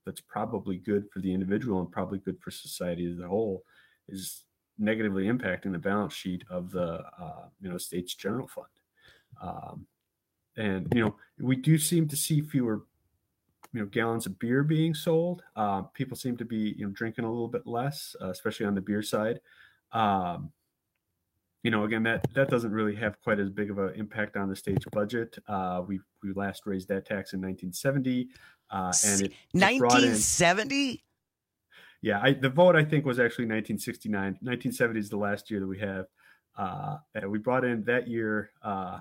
that's probably good for the individual and probably good for society as a whole is negatively impacting the balance sheet of the uh, you know state's general fund. Um, and you know we do seem to see fewer you know gallons of beer being sold. Uh, people seem to be you know drinking a little bit less, uh, especially on the beer side. Um, you know, again, that that doesn't really have quite as big of an impact on the state's budget. Uh, we we last raised that tax in nineteen seventy, uh, and it nineteen seventy. Yeah, I, the vote I think was actually nineteen sixty-nine. nineteen seventy is the last year that we have. Uh, and we brought in that year uh,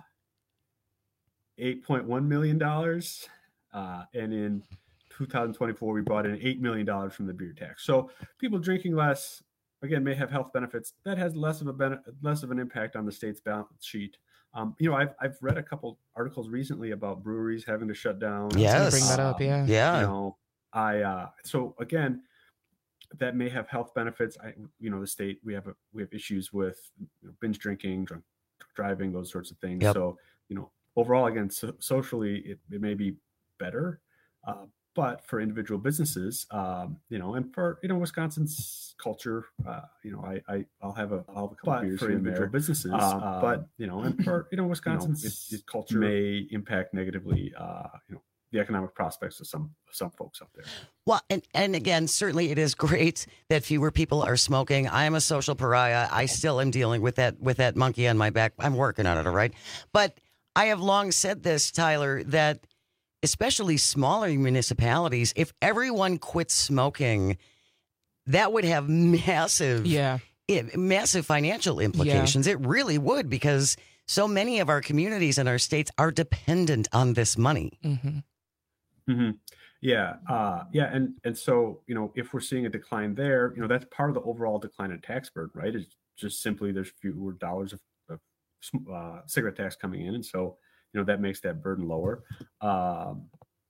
eight point one million dollars, uh, and in two thousand twenty-four we brought in eight million dollars from the beer tax. So people drinking less, again, may have health benefits. That has less of a benefit, less of an impact on the state's balance sheet. Um, you know, I've I've read a couple articles recently about breweries having to shut down. Yes, bring that up. Yeah, yeah. You know, I uh, so again, that may have health benefits. I, you know, the state we have a, we have issues with you know, binge drinking, drunk driving, those sorts of things. Yep. So you know, overall, again, so, socially, it, it may be better. Uh, But for individual businesses, um, you know, and for you know Wisconsin's culture, uh, you know, I, I I'll have a I'll have a couple but beers for here and individual there. businesses, Um, um, but you know, and for you know Wisconsin's you know, it, it culture may impact negatively, uh, you know, the economic prospects of some some folks up there. Well, and, and again, certainly it is great that fewer people are smoking. I am a social pariah. I still am dealing with that with that monkey on my back. I'm working on it, all right? But I have long said this, Tyler, that especially smaller municipalities, if everyone quit smoking, that would have massive, yeah. it, massive financial implications. Yeah. It really would, because so many of our communities and our states are dependent on this money. Mm-hmm. Mm-hmm. Yeah, uh, yeah, and and so you know, if we're seeing a decline there, you know, that's part of the overall decline in tax burden, right? It's just simply there's fewer dollars of, of uh, cigarette tax coming in, and so. You know, that makes that burden lower. Um,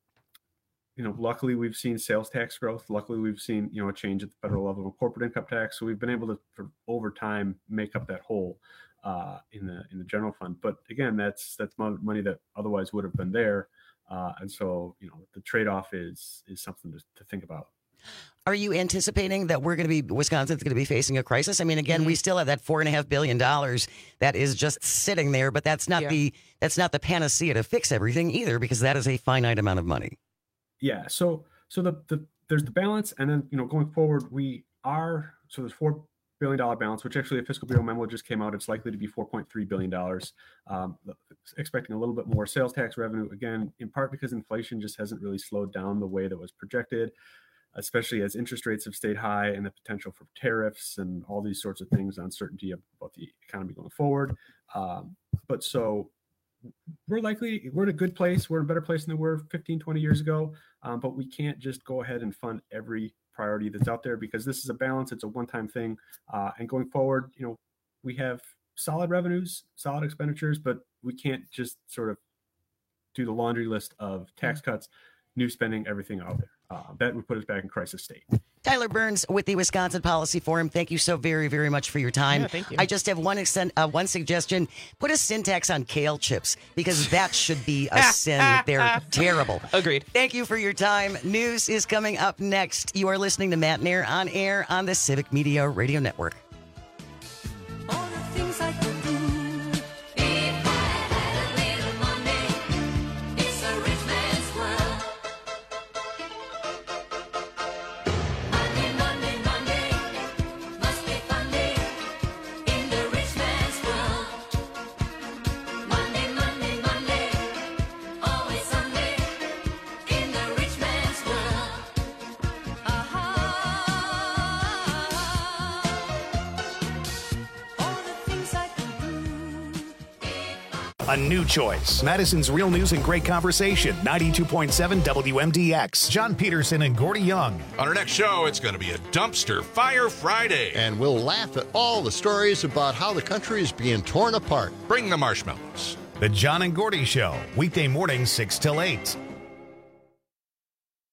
you know, luckily we've seen sales tax growth. Luckily we've seen, you know, a change at the federal level of corporate income tax. So we've been able to, for, over time, make up that hole uh, in the in the general fund. But again, that's that's money that otherwise would have been there. Uh, and so, you know, the trade-off is is something to, to think about. Are you anticipating that we're going to be, Wisconsin's going to be facing a crisis? I mean, again, mm-hmm. we still have that four and a half billion dollars that is just sitting there, but that's not yeah. the that's not the panacea to fix everything either, because that is a finite amount of money. Yeah. So so the, the there's the balance, and then you know going forward we are so there's four billion dollar balance, which actually a fiscal bureau memo just came out. It's likely to be four point three billion dollars. Um, expecting a little bit more sales tax revenue again, in part because inflation just hasn't really slowed down the way that was projected. Especially as interest rates have stayed high and the potential for tariffs and all these sorts of things, uncertainty about the economy going forward. Um, but so we're likely, we're in a good place. We're in a better place than we were fifteen, twenty years ago. Um, but we can't just go ahead and fund every priority that's out there, because this is a balance. It's a one-time thing. Uh, and going forward, you know, we have solid revenues, solid expenditures, but we can't just sort of do the laundry list of tax cuts, new spending, everything out there. Uh, that would put us back in crisis state. Tyler Burns with the Wisconsin Policy Forum. Thank you so very, very much for your time. Yeah, thank you. I just have one extent, uh, one suggestion. Put a sin tax on kale chips, because that should be a sin. They're terrible. Agreed. Thank you for your time. News is coming up next. You are listening to Matt Nair on air on the Civic Media Radio Network. All the things I could do. A new choice. Madison's Real News and Great Conversation. ninety-two point seven W M D X. John Peterson and Gordy Young. On our next show, it's going to be a Dumpster Fire Friday. And we'll laugh at all the stories about how the country is being torn apart. Bring the marshmallows. The John and Gordy Show. Weekday mornings, six till eight.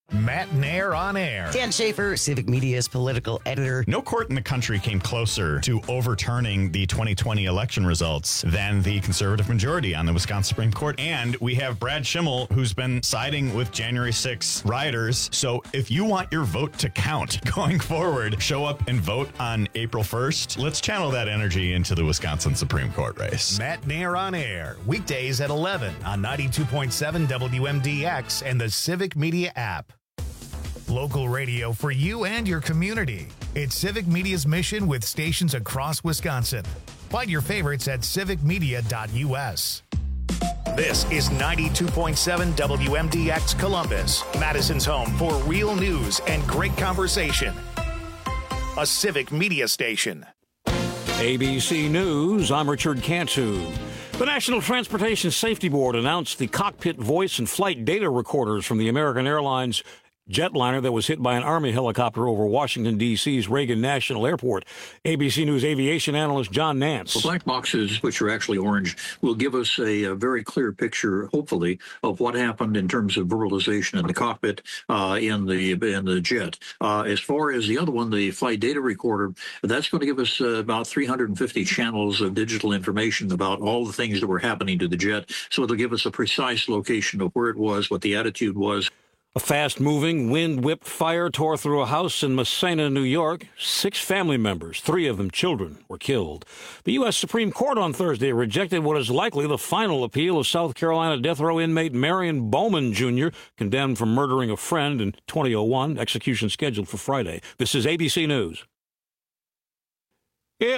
Matt Nair on air. Dan Schaefer, Civic Media's political editor. No court in the country came closer to overturning the twenty twenty election results than the conservative majority on the Wisconsin Supreme Court. And we have Brad Schimmel, who's been siding with January sixth rioters. So if you want your vote to count going forward, show up and vote on April first. Let's channel that energy into the Wisconsin Supreme Court race. Matt Nair on air, weekdays at eleven on ninety-two point seven W M D X and the Civic Media app. Local radio for you and your community. It's Civic Media's mission with stations across Wisconsin. Find your favorites at civic media dot U S. This is ninety-two point seven W M D X Columbus, Madison's home for real news and great conversation. A Civic Media station. A B C News, I'm Richard Cantu. The National Transportation Safety Board announced the cockpit voice and flight data recorders from the American Airlines jetliner that was hit by an Army helicopter over Washington, D C's Reagan National Airport. A B C News aviation analyst John Nance. The black boxes, which are actually orange, will give us a, a very clear picture, hopefully, of what happened in terms of verbalization in the cockpit uh, in the in the jet. Uh, as far as the other one, the flight data recorder, that's going to give us uh, about three hundred fifty channels of digital information about all the things that were happening to the jet. So it'll give us a precise location of where it was, what the attitude was. A fast-moving, wind-whipped fire tore through a house in Massena, New York. Six family members, three of them children, were killed. The U S Supreme Court on Thursday rejected what is likely the final appeal of South Carolina death row inmate Marion Bowman, Junior, condemned for murdering a friend in twenty oh one, execution scheduled for Friday. This is A B C News.